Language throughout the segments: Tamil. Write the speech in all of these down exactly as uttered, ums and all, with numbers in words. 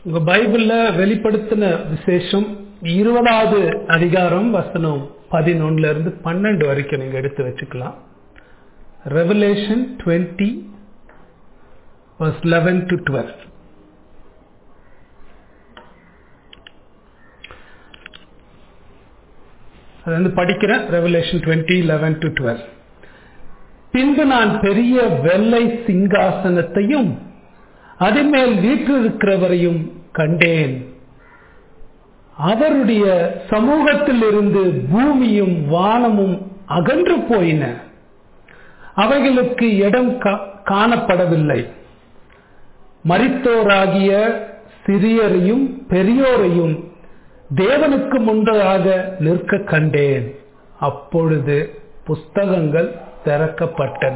உங்க பைபிள்ல வெளிப்படுத்தின விசேஷம் இருபதாவது அதிகாரம் வசனம் பதினொன்னுல இருந்து பன்னெண்டு வரைக்கும் நீங்க எடுத்து வச்சுக்கலாம். Revelation twenty verse eleven to twelve. அது வந்து படிக்கிறேன். Revelation twenty eleven to twelve. பின்பு நான் பெரிய வெள்ளை சிங்காசனத்தையும் அதன் மேல் வீற்றிருக்கிறவரையும் கண்டேன். அவருடைய சமூகத்தில் இருந்து பூமியும் வானமும் அகன்று போயின. அவைகளுக்கு இடம் காணப்படவில்லை. மரித்தோராகிய சிறியரையும் பெரியோரையும் தேவனுக்கு முன்பதாக நிற்க கண்டேன். அப்பொழுது புஸ்தகங்கள் திறக்கப்பட்டன.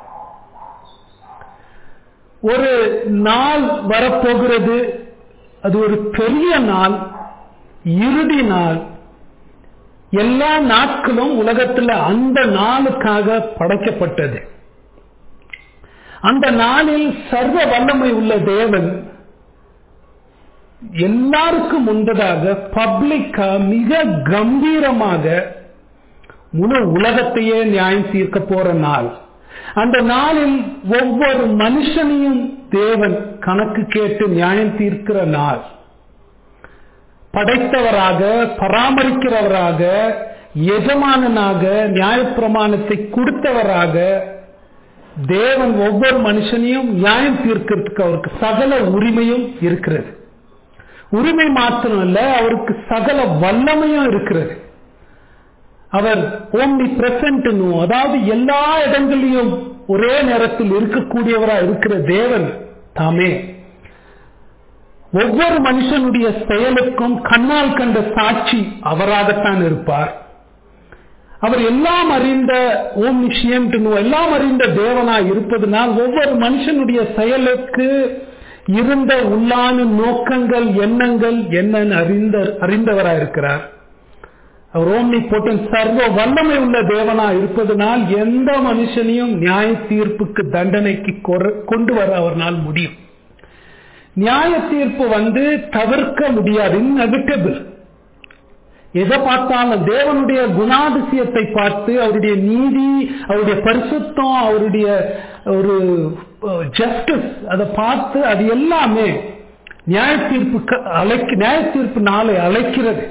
ஒரு நாள் வரப்போகிறது. அது ஒரு பெரிய நாள், இறுதி நாள். எல்லா நாட்களும் உலகத்தில் அந்த நாளுக்காக படைக்கப்பட்டது. அந்த நாளில் சர்வ வல்லமை உள்ள தேவன் எல்லாருக்கும் முன்பதாக பப்ளிக்கா மிக கம்பீரமாக முழு உலகத்தையே நியாயம் தீர்க்க போற நாள். அந்த நாளில் ஒவ்வொரு மனுஷனையும் தேவன் கணக்கு கேட்டு நியாயம் தீர்க்கிற நாள். படைத்தவராக, பராமரிக்கிறவராக, எஜமானனாக, நியாயப்பிரமாணத்தை கொடுத்தவராக தேவன் ஒவ்வொரு மனுஷனையும் நியாயம் தீர்க்கிறதுக்கு அவருக்கு சகல உரிமையும் இருக்கிறது. உரிமை மாத்திரம் அல்ல, அவருக்கு சகல வல்லமையும் இருக்கிறது. அவர் ஓம்னி பிரசன்ட், அதாவது எல்லா இடங்களிலும் ஒரே நேரத்தில் இருக்கக்கூடியவராக இருக்கிற தேவன் தாமே ஒவ்வொரு மனுஷனுடைய செயலுக்கும் கண்ணால் கண்ட சாட்சி அவராகத்தான் இருப்பார். அவர் எல்லாம் அறிந்த ஓம்னிஷியம், எல்லாம் அறிந்த தேவனாய் இருப்பதனால் ஒவ்வொரு மனுஷனுடைய செயலுக்கு இருந்த உள்ளான நோக்கங்கள், எண்ணங்கள் என்னன்னு அறிந்த அறிந்தவராய் இருக்கிறார். அவர் ஓம்னி போட்டன் சர்வ வல்லமை உள்ள தேவனா இருப்பதனால் எந்த மனுஷனையும் நியாய தீர்ப்புக்கு, தண்டனைக்கு கொண்டு வர அவரால் முடியும். நியாய தீர்ப்பு வந்து தவிர்க்க முடியாது, இன்எவிட்டபிள். எதை பார்த்தாலும் தேவனுடைய குணாதிசயத்தை பார்த்து, அவருடைய நீதி, அவருடைய பரிசுத்தம், அவருடைய ஒரு ஜஸ்டிஸ், அதை பார்த்து அது எல்லாமே நியாய தீர்ப்புக்கு அழைக்க நியாய தீர்ப்பு நாளை அழைக்கிறது.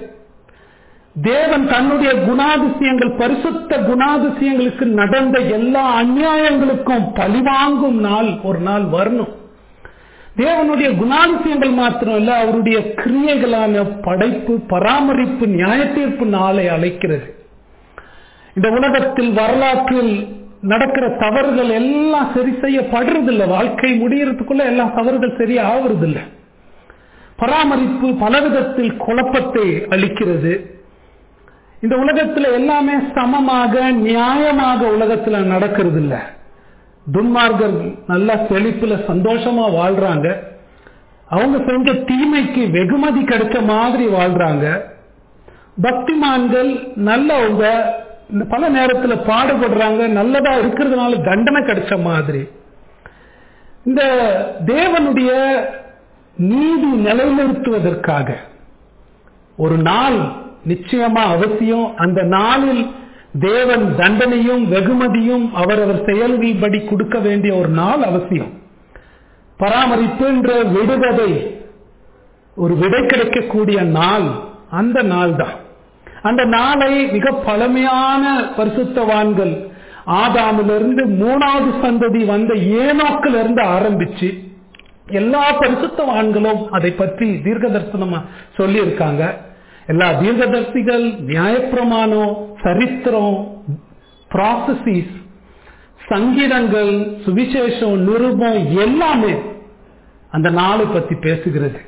தேவன் தன்னுடைய குணாதிசயங்கள், பரிசுத்த குணாதிசயங்களுக்கு நடந்த எல்லா அநியாயங்களுக்கும் பழிவாங்கும் நாள் ஒரு நாள் வரணும். தேவனுடைய குணாதிசயங்கள் மாத்திரம் இல்ல, அவருடைய கிரியைகளான படைப்பு, பராமரிப்பு, நியாய தீர்ப்பு நாளை அழைக்கிறது. இந்த உலகத்தில் வரலாற்றில் நடக்கிற தவறுகள் எல்லாம் சரி செய்யப்படுறதில்லை. வாழ்க்கை முடியறதுக்குள்ள எல்லா தவறுகள் சரியா ஆகுறதில்லை. பராமரிப்பு பலவிதத்தில் குழப்பத்தை அளிக்கிறது. இந்த உலகத்துல எல்லாமே சமமாக, நியாயமாக உலகத்துல நடக்கிறது இல்லை. துன்மார்கர் நல்ல செழிப்புல சந்தோஷமா வாழ்றாங்க. அவங்க செஞ்ச தீமைக்கு வெகுமதி கிடைச்ச மாதிரி வாழ்றாங்க. பக்திமான்கள் நல்லவங்க பல நேரத்துல பாடுபடுறாங்க, நல்லதா இருக்கிறதுனால தண்டனை கிடைச்ச மாதிரி. இந்த தேவனுடைய நீதி நிலைநிறுத்துவதற்காக ஒரு நாள் நிச்சயமா அவசியம். அந்த நாளில் தேவன் தண்டனையும் வெகுமதியும் அவரவர் செயல்படி கொடுக்க வேண்டிய ஒரு நாள் அவசியம். பராமரிப்பு என்ற விடுவதை, ஒரு விடை கிடைக்கக்கூடிய நாள் அந்த நாள் தான். அந்த நாளை மிக பழமையான பரிசுத்தவான்கள், ஆதாமிலிருந்து மூணாவது சந்ததி வந்த ஏனோக்கிலிருந்து ஆரம்பிச்சு எல்லா பரிசுத்தவான்களும் அதை பற்றி தீர்க்க தரிசனமா சொல்லி இருக்காங்க. எல்லா தீர்க்கதரிசிகள், நியாயப்பிரமாணம், சரித்திரம், ப்ராசஸிஸ், சங்கீதங்கள், சுவிசேஷம், நிருபம் எல்லாமே அந்த நாளை பற்றி பேசுகிறது.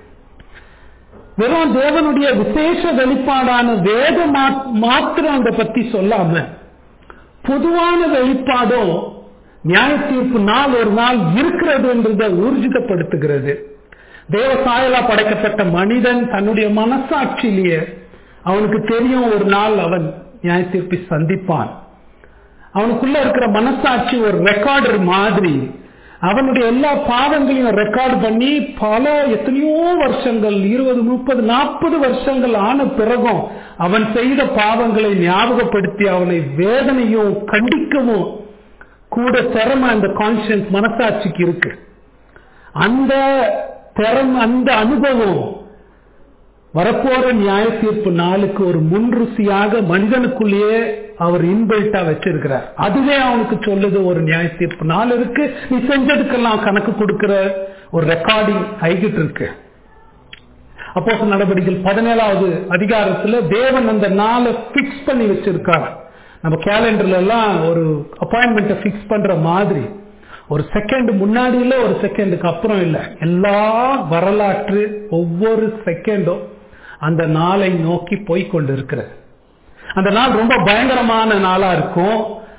வெறும் தேவனுடைய விசேஷ வெளிப்பாடான வேத மாத்திரம் அதை பற்றி சொல்லாம, பொதுவான வெளிப்பாடும் நியாய தீர்ப்பு நாள் ஒரு நாள் இருக்கிறது என்றதை ஊர்ஜிதப்படுத்துகிறது. தேவ சாயலா படைக்கப்பட்ட மனிதன் தன்னுடைய மனசாட்சியிலேயே அவனுக்கு தெரியும் ஒரு நாள் அவன் நியாய தீர்ப்பை சந்திப்பான். அவனுக்குள்ள இருக்கிற மனசாட்சி ஒரு ரெக்கார்டர் மாதிரி அவனுடைய எல்லா பாவங்களையும் ரெக்கார்டு பண்ணி பல எத்தனையோ வருஷங்கள் இருபது முப்பது நாற்பது வருஷங்கள் ஆன பிறகும் அவன் செய்த பாவங்களை ஞாபகப்படுத்தி அவனை வேதனையும் கண்டிக்கவும் கூட திறமை அந்த கான்சியன்ஸ் மனசாட்சிக்கு இருக்கு. அந்த திறமை அந்த அனுபவம் வரப்போற நியாய தீர்ப்பு நாளுக்கு ஒரு முன்ருசியாக மனிதனுக்குள்ளேயே அவர் இன்பில்ட்டா வச்சிருக்கிறார். அதுவே அவனுக்கு சொல்லுது ஒரு நியாய தீர்ப்பு நாள் இருக்கு, நீ செஞ்சதுக்கெல்லாம் கணக்கு கொடுக்கிற ஒரு ரெக்கார்டிங் ஆகிட்டு இருக்கு. அப்போஸ்தலர் நடவடிக்கைகள் பதினேழாவது அதிகாரத்துல தேவன் அந்த நாளை பிக்ஸ் பண்ணி வச்சிருக்கார். நம்ம கேலண்டர்ல எல்லாம் ஒரு அப்பாயின்மெண்ட்டை பிக்ஸ் பண்ற மாதிரி ஒரு செகண்ட் முன்னாடி இல்ல, ஒரு செகண்டுக்கு அப்புறம் இல்ல, எல்லா வரலாற்று ஒவ்வொரு செகண்டும் அந்த நாளை நோக்கி போய்கொண்டு இருக்கிறது. அந்த நாள் ரொம்ப பயங்கரமான நாளா இருக்கும்.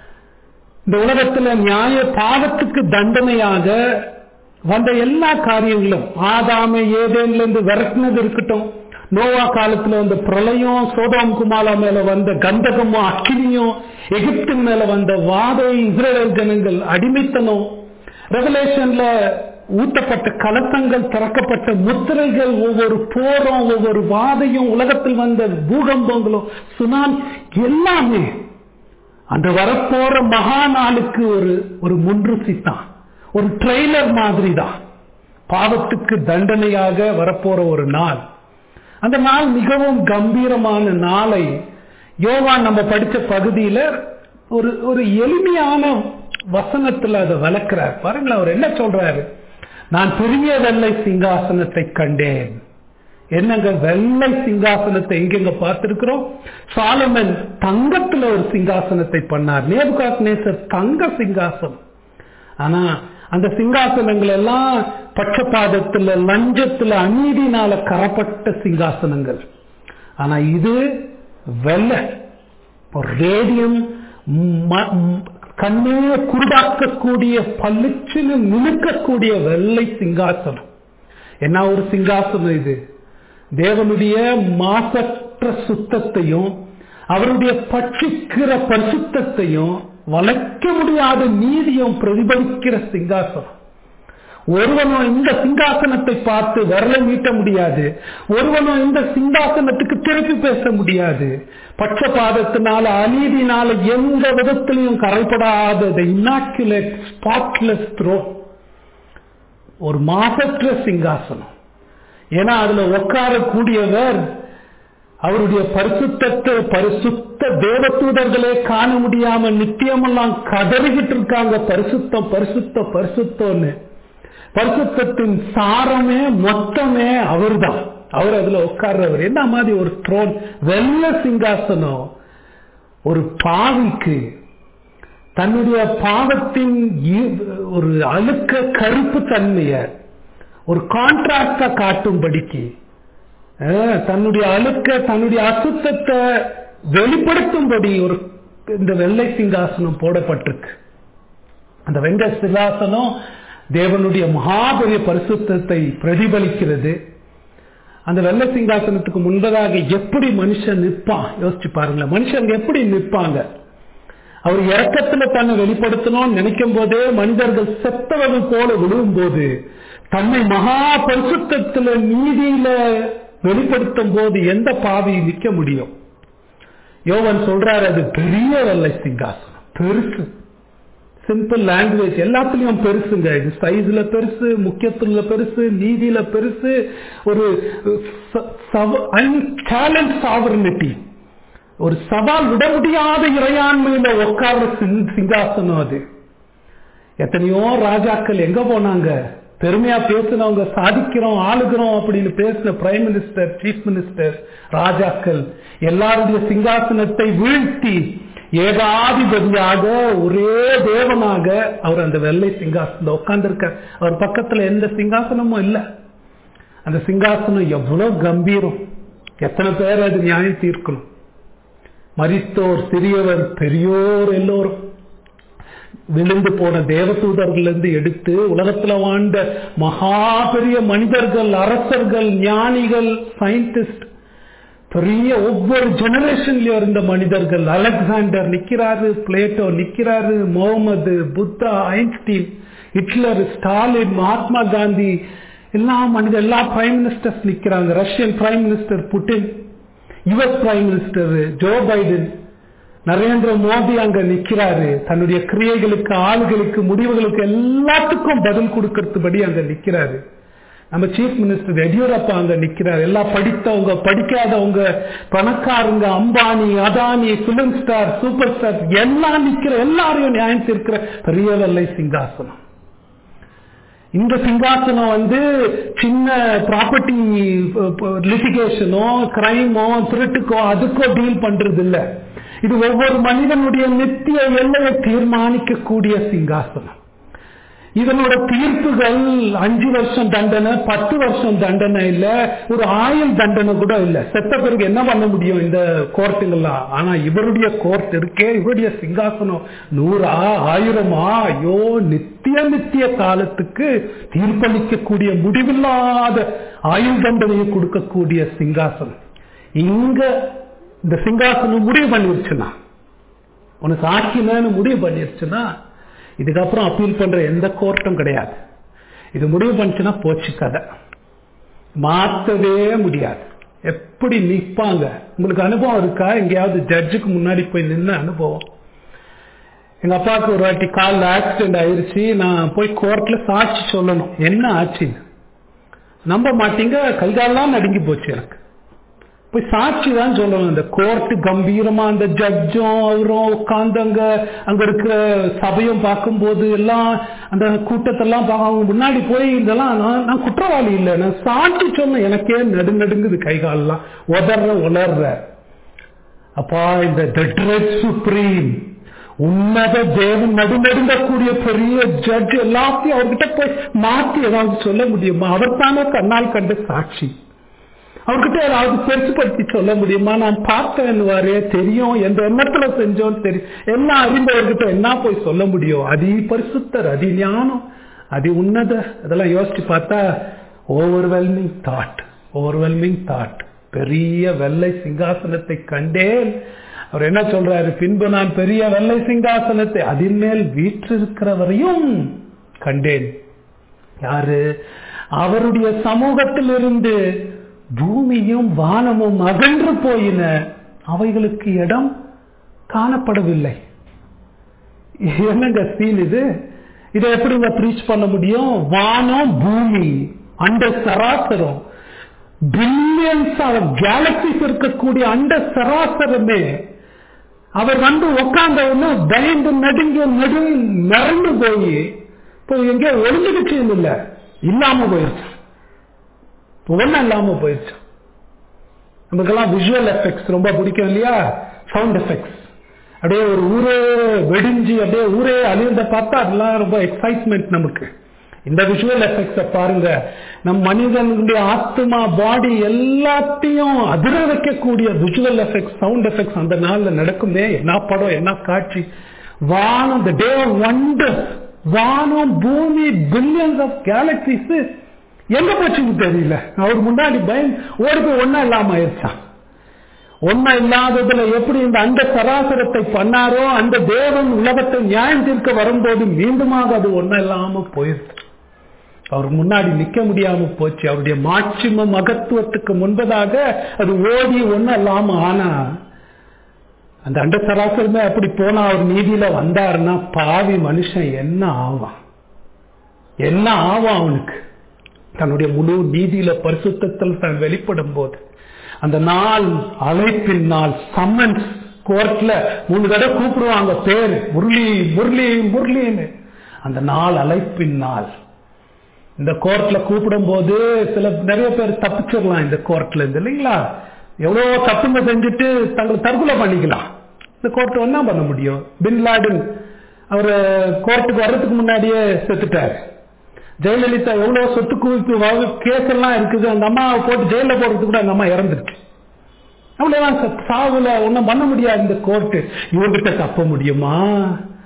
இந்த உலகத்துல நியாய பாவத்துக்கு தண்டனையாக வந்த எல்லா காரியங்களும், ஆதாமை ஏதேன்ல இருந்து விரட்டினது இருக்கட்டும், நோவா காலத்துல வந்த பிரளயம், சோதோம் குமாரா மேல வந்த கந்தகமும் அக்கினியும், எகிப்தின் மேல வந்த வாதை, இஸ்ரேல் ஜனங்கள் அடிமைத்தனம், ரெவலேஷன்ல ஊட்டப்பட்ட கலசங்கள், திறக்கப்பட்ட முத்திரைகள், ஒவ்வொரு போரும் ஒவ்வொரு வாதையும், உலகத்தில் வந்த பூகம்பங்களும் சுனாமி எல்லாமே அந்த வரப்போற மகா நாளுக்கு ஒரு ஒரு முன்ருசி தான், ஒரு ட்ரெய்லர் மாதிரி தான். பாவத்துக்கு தண்டனையாக வரப்போற ஒரு நாள். அந்த நாள் மிகவும் கம்பீரமான நாளை யோவான் நம்ம படிச்ச பகுதியில ஒரு ஒரு எளிமையான வசனத்துல அதை விளக்குறார். பாருங்களேன், அவர் என்ன சொல்றாரு? நான் பெரிய வெள்ளை சிங்காசனத்தை கண்டேன். என்னங்க வெள்ளை சிங்காசனத்தை எங்கெங்க பார்த்திருக்கிறோம்? சாலமன் தங்கத்துல ஒரு சிங்காசனத்தை பண்ணார். நேபுகாத்நேசர் தங்க சிங்காசனம். ஆனா அந்த சிங்காசனங்கள் எல்லாம் பட்சபாதத்துல, லஞ்சத்துல, அநீதினால கரப்பட்ட சிங்காசனங்கள். ஆனா இது வெள்ளை, ரேடியம், கண்ணே குருடாக்கக்கூடிய, பளிச்சுன்னு மினுக்கக்கூடிய வெள்ளை சிங்காசனம். என்ன ஒரு சிங்காசனம் இது! தேவனுடைய மாசற்ற சுத்தத்தையும் அவருடைய பட்சிக்கிற பரிசுத்தத்தையும் வளைக்க முடியாத நீதியும் பிரதிபலிக்கிற சிங்காசனம். ஒருவனும் இந்த சிங்காசனத்தை பார்த்து விரலை நீட்ட முடியாது. ஒருவனும் இந்த சிங்காசனத்துக்கு திருப்பி பேச முடியாது. பட்சபாதத்தினால, அநீதினால எந்த விதத்திலையும் கரைப்படாத இம்மாக்குலேட் ஸ்பாட்லெஸ் த்ரோன், ஒரு மாசற்ற சிங்காசனம். ஏன்னா அதுல உட்காரக்கூடியவர் அவருடைய பரிசுத்தத்தை பரிசுத்த தேவதூதர்களே காண முடியாம நித்தியமெல்லாம் கதறிக்கிட்டு இருக்காங்க, பரிசுத்தம் பரிசுத்த பரிசுத்தம்னு. பரிசுத்தத்தின் சாரமே மொத்தமே அவர் தான். அவர் அதுல உட்கார்றவர். என்ன மாதிரி ஒரு த்ரோன், வெள்ள சிங்காசனம். ஒரு பாவிக்கு தன்னுடைய பாவத்தின் ஒரு அழுக்க கருப்பு தன்மைய ஒரு கான்ட்ராக்டா காட்டும்படிக்கு, தன்னுடைய அழுக்க தன்னுடைய அசுத்தத்தை வெளிப்படுத்தும்படி ஒரு இந்த வெள்ளை சிங்காசனம் போடப்பட்டிருக்கு. அந்த வெள்ளை சிங்காசனம் தேவனுடைய மகாபெரிய பரிசுத்தத்தை பிரதிபலிக்கிறது. அந்த வெள்ளை சிங்காசனத்துக்கு முன்பதாக எப்படி மனுஷன் நிற்பான் யோசிச்சு பாருங்களேன். மனுஷன் எப்படி நிற்பாங்க? அவர் இரக்கத்துல தன்னை வெளிப்படுத்தணும்னு நினைக்கும் போதே மனிதர்கள் செத்தவர்கள் போல விழுவும் போது, தன்னை மகா பரிசுத்தத்துல நீதியில வெளிப்படுத்தும் போது எந்த பாவி நிற்க முடியும்? யோவான் சொல்றாரு, அது பெரிய வெள்ளை சிங்காசனம், பெருசு. சிம்பிள் லாங்குவேஜ், எல்லாத்துலயும் பெருசுங்க. இது சைஸ்ல பெருசு, முக்கியத்துவ பெருசு, நீதியில பெருசு, ஒரு சேலஞ்ச் சாவர்னிட்டி, ஒரு சவால் விட முடியாத இறையாண்மையில உட்கார்ற சிங்காசனம் அது. எத்தனையோ ராஜாக்கள் எங்க போனாங்க? பெருமையா பேசினவங்க, சாதிக்கிறோம் ஆளுகிறோம் அப்படின்னு பேசின பிரைம் மினிஸ்டர், சீஃப் மினிஸ்டர், ராஜாக்கள் எல்லாருடைய சிங்காசனத்தை வீழ்த்தி ஏகாதிபதியாக ஒரே தேவனாக அவர் அந்த வெள்ளை சிங்காசனம் உட்கார்ந்திருக்க. அவர் பக்கத்துல எந்த சிங்காசனமும் இல்லை. அந்த சிங்காசனம் எவ்வளவு கம்பீரம்! எத்தனை பேர் அது நியாயம் தீர்க்கணும்? மரித்தோர், சிறியவர், பெரியோர், எல்லோரும் விழுந்து போன தேவதூதர்கள் இருந்து எடுத்து உலகத்துல வாழ்ந்த மகா பெரிய மனிதர்கள், அரசர்கள், ஞானிகள், சயின்டிஸ்ட், பெரிய ஒவ்வொரு ஜெனரேஷன்லயும் இருந்த மனிதர்கள், அலெக்சாண்டர் நிக்கிறாரு, பிளேட்டோ நிக்கிறாரு, Muhammad, Buddha, Einstein, Hitler, Stalin, Mahatma Gandhi, எல்லா மனித எல்லா பிரைம் மினிஸ்டர்ஸ் நிக்கிறாங்க. Russian prime minister Putin, US prime minister Joe Biden, Narendra Modi அங்க நிக்கிறாரு. தன்னுடைய கிரியைகளுக்கு, ஆளுகளுக்கு, முடிவுகளுக்கு எல்லாத்துக்கும் பதில் கொடுக்கறதுபடி அங்க நிக்கிறாரு. நம்ம சீஃப் மினிஸ்டர் எடியூரப்பா அங்க நிக்கிறாரு. எல்லாம் படித்தவங்க, படிக்காதவங்க, பணக்காரங்க, Ambani, Adani, film star, super star எல்லாம் நிக்கிற, எல்லாரையும் நியாயம் தீர்க்கிற பெரிய வெள்ளை சிங்காசனம். இந்த சிங்காசனம் வந்து சின்ன ப்ராப்பர்ட்டி லிட்டிகேஷனோ, கிரைமோ, திருட்டுக்கோ அதுக்கோ டீல் பண்றது இல்ல. இது ஒவ்வொரு மனிதனுடைய நித்திய எல்லையை தீர்மானிக்கக்கூடிய சிங்காசனம். இதனோட தீர்ப்புகள் அஞ்சு வருஷம் தண்டனை, பத்து வருஷம் தண்டனை இல்ல, ஒரு ஆயுள் தண்டனை கூட இல்ல. செத்த பிறகு என்ன பண்ண முடியும் இந்த கோர்ட்டுங்கெல்லாம்? ஆனா இவருடைய கோர்ட் இருக்கே, இவருடைய சிங்காசனம் நூறா ஆயிரமா, ஐயோ, நித்திய நித்திய காலத்துக்கு தீர்ப்பளிக்கக்கூடிய, முடிவில்லாத ஆயுள் தண்டனையை கொடுக்கக்கூடிய சிங்காசனம். இங்க இந்த சிங்காசனம் முடிவு பண்ணிருச்சுன்னா, உனக்கு ஆக்கினு முடிவு பண்ணிருச்சுன்னா, இதுக்கப்புறம் அப்பீல் பண்ற எந்த கோர்ட்டும் கிடையாது. இது முடிவு பண்ணிச்சுன்னா போச்சு கதை, மாத்தவே முடியாது. எப்படி நிற்பாங்க? உங்களுக்கு அனுபவம் இருக்கா? எங்கேயாவது ஜட்ஜுக்கு முன்னாடி போய் நின்ன அனுபவம்? எங்க அப்பாவுக்கு ஒரு வாட்டி கால் ஆக்சிடென்ட் ஆயிருச்சு. நான் போய் கோர்ட்ல சாட்சி சொல்லணும். என்ன ஆச்சுன்னு நம்ப மாட்டீங்க, கைகாலெல்லாம் நடுங்கி போச்சு. எனக்கு போய் சாட்சி தான் சொல்லணும். இந்த கோர்ட் கம்பீரமா, அந்த ஜட்ஜும் அவரும் உட்கார்ந்தங்க அங்க இருக்கிற சபையும் பார்க்கும்போது எல்லாம் அந்த கூட்டத்தெல்லாம் அவங்க முன்னாடி போய் இதெல்லாம் நான் குற்றவாளி இல்லை, நான் சாட்சி சொன்னேன். எனக்கே நடு நடுங்குது, கைகாலெல்லாம் உதற உலர்ற. அப்பா, இந்த சுப்ரீம் உன்னத தேவன் நடுநடுங்கக்கூடிய பெரிய ஜட்ஜ் எல்லாத்தையும் அவர்கிட்ட போய் மாற்றி ஏதாவது சொல்ல முடியுமா? அவர் தானே கண்ணால் கண்ட சாட்சி. அவர்கிட்ட ஏதாவது பெருசுப்படுத்தி சொல்ல முடியுமா? நான் பார்த்தேன்னுவாரே, தெரியும், எந்த எண்ணத்துல செஞ்சோன்னு தெரியும், எல்லாம் அறிந்தவர்கிட்ட என்ன போய் சொல்ல முடியும்? அதி பரிசுத்தர், அதி ஞானம், அதி உன்னத. அதெல்லாம் யோசிச்சு பார்த்தா ஓவர்வெல்மிங் தாட், ஓவர்வெல்மிங் தாட். பெரிய வெள்ளை சிங்காசனத்தை கண்டேன். அவர் என்ன சொல்றாரு? பின்பு நான் பெரிய வெள்ளை சிங்காசனத்தை அதன் மேல் வீற்றிருக்கிறவரையும் கண்டேன். யாரு? அவருடைய சமூகத்தில் இருந்து பூமியும் வானமும் அகன்று போயின, அவைகளுக்கு இடம் காணப்படவில்லை. என்னங்க சீன் இது? இதை எப்படிங்க ப்ரீச் பண்ண முடியும்? வானம், பூமி, அண்ட சராசரம், பில்லியன்ஸ் ஆஃப் கேலக்சிஸ் இருக்கக்கூடிய அண்ட சராசரமே அவர் வந்து உட்கார்ந்தவன்னு பயந்து நடுங்க நடு மிரண்டு போய் இப்போ எங்கே ஒளிஞ்சுக்கிச்சு இல்ல, இல்லாம போயிருச்சு, ஒன்னும் இல்லாம போயிருச்சு. நமக்கெல்லாம் விஷுவல் எஃபெக்ட்ஸ் ரொம்ப பிடிக்கும் இல்லையா? Sound effects. அப்படியே ஒரு ஊரே வெடிஞ்சு அப்படியே ஊரே அழிந்த பார்த்தா அதெல்லாம் ரொம்ப எக்ஸைட்மெண்ட் நமக்கு. இந்த விஷுவல் எஃபெக்ட்ஸ பாருங்க, நம் மனிதனுடைய ஆத்மா, பாடி எல்லாத்தையும் அதிர வைக்கக்கூடிய விஷுவல் எஃபெக்ட்ஸ், சவுண்ட் எஃபெக்ட்ஸ் அந்த நாள்ல நடக்குமே. என்ன படம், என்ன காட்சி! வானம், தி டே ஆஃப் வண்டர்ஸ், வானம், பூமி, பில்லியன்ஸ் ஆஃப் கேலக்சிஸ் எங்க போச்சுன்னு தெரியல. அவர் முன்னாடி பயம் ஓடி போய் ஒன்னா இல்லாம ஆயிடுச்சான். ஒன்னா இல்லாததுல எப்படி இந்த அண்ட சராசரத்தை பண்ணாரோ, அந்த தேவன் உலகத்தை நியாயம் தீர்க்க வரும்போது மீண்டுமாக அது ஒன்னா இல்லாம போயிடுச்சு. அவர் முன்னாடி நிக்க முடியாம போச்சு. அவருடைய மாட்சிம மகத்துவத்துக்கு முன்பதாக அது ஓடி ஒன்னும் இல்லாம ஆனா, அந்த அண்ட சராசரமே அப்படி போனா அவர் நீதியில வந்தாருன்னா பாவி மனுஷன் என்ன ஆவான்? என்ன ஆவான் அவனுக்கு? தன்னுடைய முழு நீதியில பரிசுத்தத்தில் தான் வெளிப்படும் போது, அந்த நாள், அழைப்பின் நாள், சம்மன்ஸ், கோர்ட்ல மூணு தடவை கூப்பிடுவாங்க பேர், முரளி முரளி முரளின்னு. அந்த நாள் அழைப்பின் நாள். இந்த கோர்ட்ல கூப்பிடும் போது சில நிறைய பேர் தப்பிச்சிடலாம் இந்த கோர்ட்ல இருந்து, இல்லைங்களா? எவ்வளவு தப்புங்க செஞ்சுட்டு தங்களை தற்கொலை பண்ணிக்கலாம். இந்த கோர்ட் என்ன பண்ண முடியும்? பின் லாடன் அவர் கோர்ட்டுக்கு வர்றதுக்கு முன்னாடியே செத்துட்டாரு. ஜெயலலிதா எவ்வளவு சொத்து குவிப்பு கேஸ் எல்லாம் இருக்குது, அந்த அம்மாவை போட்டு ஜெயில போடுறதுக்கு கூட அந்த அம்மா இறந்துருக்கு. அவ்வளவுதான், சாவுல ஒன்னும் பண்ண முடியாது இந்த கோர்ட்டு. இவர்கிட்ட தப்ப முடியுமா?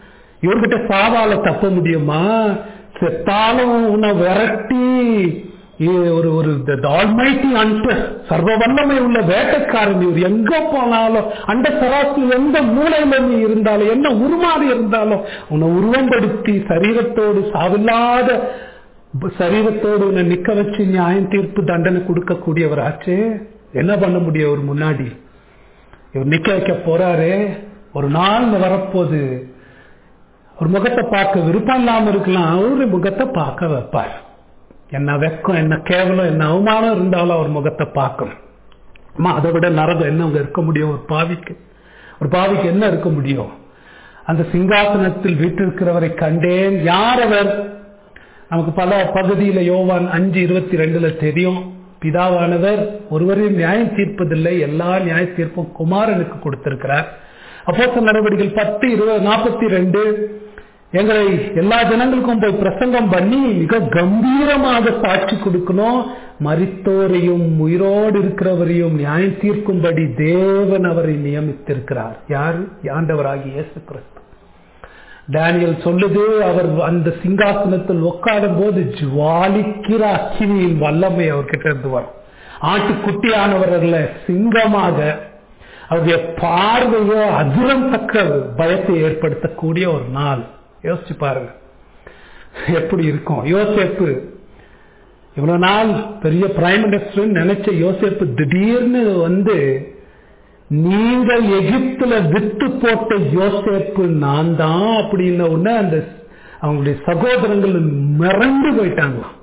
இவர்கிட்ட சாவால தப்ப முடியுமா? செத்தாலும் உன்னை விரட்டி ஒரு ஒரு ஆல்மைட்டி ஹண்டர், சர்வ வல்லமை உள்ள வேட்டைக்காரன். இவர் எங்க போனாலும் அந்த சராசரி எந்த மூலையில நீ இருந்தாலும் என்ன உருமாறி இருந்தாலும் உன்னை உருவம்படுத்தி சரீரத்தோடு சாவில்லாத சரீரத்தோடு உன்னை நிக்க வச்சு நியாயம் தீர்ப்பு தண்டனை கொடுக்கக்கூடியவர் ஆச்சு. என்ன பண்ண முடியும் ஒரு முன்னாடி? இவர் நிக்க வைக்க போறாரு. ஒரு நாள் வரப்போது ஒரு முகத்தை பார்க்க விருப்பம் இல்லாம இருக்கலாம், ஒரு முகத்தை பார்க்க வைப்பார். என்ன வெக்கம், என்ன கேவலம், என்ன அவமானம் இருந்தாலும் அவர் முகத்தை பார்க்கணும். அதை விட நரகம் என்ன அங்க இருக்க முடியும்? ஒரு பாவிக்கு ஒரு பாவிக்கு என்ன இருக்க முடியும்? அந்த சிங்காசனத்தில் வீட்டிருக்கிறவரை கண்டேன். யார் அவர்? நமக்கு பல பகுதியில யோவான் அஞ்சு இருபத்தி ரெண்டுல தெரியும். பிதாவானவர் ஒருவரையும் நியாயம் தீர்ப்பதில்லை, எல்லா நியாய தீர்ப்பும் குமாரனுக்கு கொடுத்திருக்கிறார். அப்போஸ்தலர் நடவடிக்கைகள் பத்து இருபது நாற்பத்தி ரெண்டு எங்களை எல்லா ஜனங்களுக்கும் போய் பிரசங்கம் பண்ணி மிக கம்பீரமாக சாட்சி கொடுக்கணும், மரித்தோரையும் உயிரோடு இருக்கிறவரையும் நியாயம் தீர்க்கும்படி தேவன் அவரை நியமித்திருக்கிறார். யாரு? ஆண்டவராகிய இயேசு கிறிஸ்து. டேனியல் சொல்லுது, அவர் அந்த சிங்காசனத்தில் உட்காரும் போது ஜுவாலிக்கிற அக்கினியின் வல்லமை அவர்கிட்ட இருந்து வரும். ஆட்டுக்குட்டியானவர்களை சிங்கமாக அவருடைய பார்வையோ அதிரம் தக்க பயத்தை ஏற்படுத்தக்கூடிய ஒரு நாள். யோசிச்சு பாருங்க எப்படி இருக்கும். யோசேப்பு இவ்வளவு நாள் பெரிய பிரைம் மினிஸ்டர் நினைச்ச யோசேப்பு திடீர்னு வந்து, நீங்கள் எகிப்துல வித்து போட்ட யோசேப்பு நான் தான் அப்படின்னு உடனே அந்த அவங்களுடைய சகோதரங்கள் மிரண்டு போயிட்டாங்களாம்.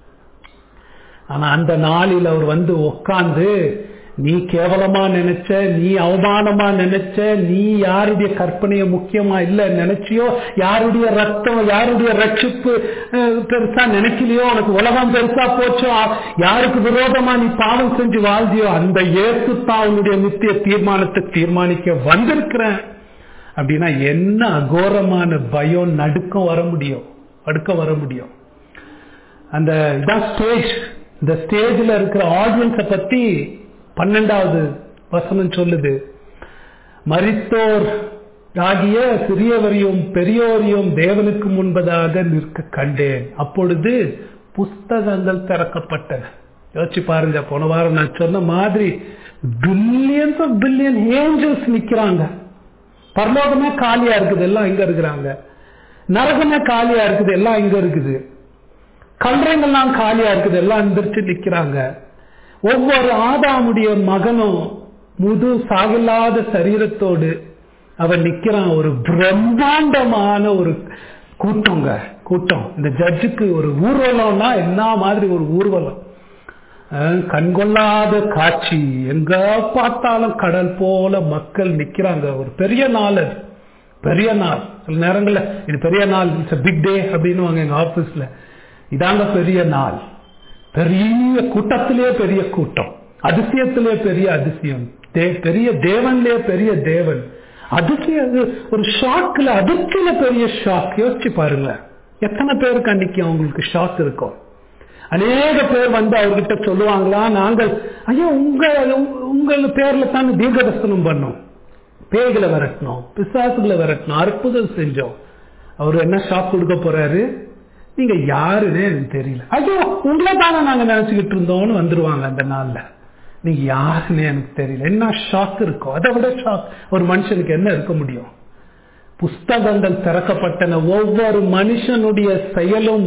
ஆனா அந்த நாளில் அவர் வந்து உட்கார்ந்து, நீ கேவலமா நினைச்ச, நீ அவமானமா நினைச்ச, நீ யாருடைய கற்பனைய முக்கியமா இல்ல நினைச்சியோ, யாருடைய ரத்தம் யாருடைய ரட்சிப்பு பெருசா நினைக்கலையோ, உனக்கு உலகம் பெருசா போச்சோ, யாருக்கு விரோதமா நீ பாவம் செஞ்சு வாழ்ந்தியோ, அந்த இயேசு தான் உன்னுடைய நித்திய தீர்மானத்தை தீர்மானிக்க வந்திருக்கிறேன் அப்படின்னா என்ன அகோரமான பயம், நடுக்கம் வர முடியும், அடுக்க வர முடியும். அந்த இதான் ஸ்டேஜ். இந்த ஸ்டேஜ்ல இருக்கிற ஆடியன்ஸை பத்தி பன்னெண்டாவது வசனம் சொல்லுது, மரித்தோர் ஆகிய சிறியவரையும் பெரியோரையும் தேவனுக்கு முன்பதாக நிற்க கண்டேன், அப்பொழுது புஸ்தகங்கள் திறக்கப்பட்டன. யோசிச்சு பாருங்க, போன வாரம் நான் சொன்ன மாதிரி பில்லியன்ஸ் ஆஃப் பில்லியன் ஏஞ்சல்ஸ் நிக்கிறாங்க. பரலோகமே காலியா இருக்குது, எல்லாம் இங்க இருக்கிறாங்க. நரகமே காலியா இருக்குது, எல்லாம் இங்க இருக்குது. கல்றங்கள்லாம் காலியா இருக்குது, எல்லாம் எந்திரிச்சு நிக்கிறாங்க. ஒவ்வொரு ஆதாமுடைய மகனும் முது சாகில்லாத சரீரத்தோடு அவன் நிக்கிறான். ஒரு பிரம்மாண்டமான ஒரு கூட்டங்க கூட்டம். இந்த ஜட்ஜுக்கு ஒரு ஊர்வலம்னா என்ன மாதிரி ஒரு ஊர்வலம், கண்கொள்ளாத காட்சி. எங்க பார்த்தாலும் கடல் போல மக்கள் நிக்கிறாங்க. ஒரு பெரிய நாள், அது பெரிய நாள். சில நேரங்கள்ல இது பெரிய நாள், இட்ஸ் பிக் டே அப்படின்னு எங்க ஆபீஸ்ல. இதாங்க பெரிய நாள். பெரிய கூட்டத்திலே பெரிய கூட்டம், அதிசயத்திலே பெரிய அதிசயம், பெரிய தேவன்லே பெரிய தேவன். அதிசயம் ஒரு ஷாக்ல, அதிர்ச்சியில பெரிய ஷாக். யோசிச்சு பாருங்க, எத்தனை பேருக்கு அன்னைக்கு அவங்களுக்கு ஷாக் இருக்கும். அநேக பேர் வந்து அவர்கிட்ட சொல்லுவாங்களா, நாங்கள் ஐயோ உங்க உங்க பேர்ல தான் தீர்க்கதரிசனம் பண்ணோம், பேய்களை விரட்டணும், பிசாசுகளை விரட்டணும், அற்புதம் செஞ்சோம். அவரு என்ன ஷாக் கொடுக்க போறாரு? நீங்க யாருன்னே எனக்கு தெரியல, ஐயோ உங்களை தானே நாங்க நினைச்சுக்கிட்டு இருந்தோம்னு வந்துருவாங்க அந்த நாள்ல. நீங்க யாருன்னே எனக்கு தெரியல. என்ன ஷாக் இருக்கும்? அதை விட ஷாக் ஒரு மனுஷனுக்கு என்ன இருக்க முடியும்? புஸ்தகங்கள் திறக்கப்பட்டன. ஒவ்வொரு மனுஷனுடைய செயலும்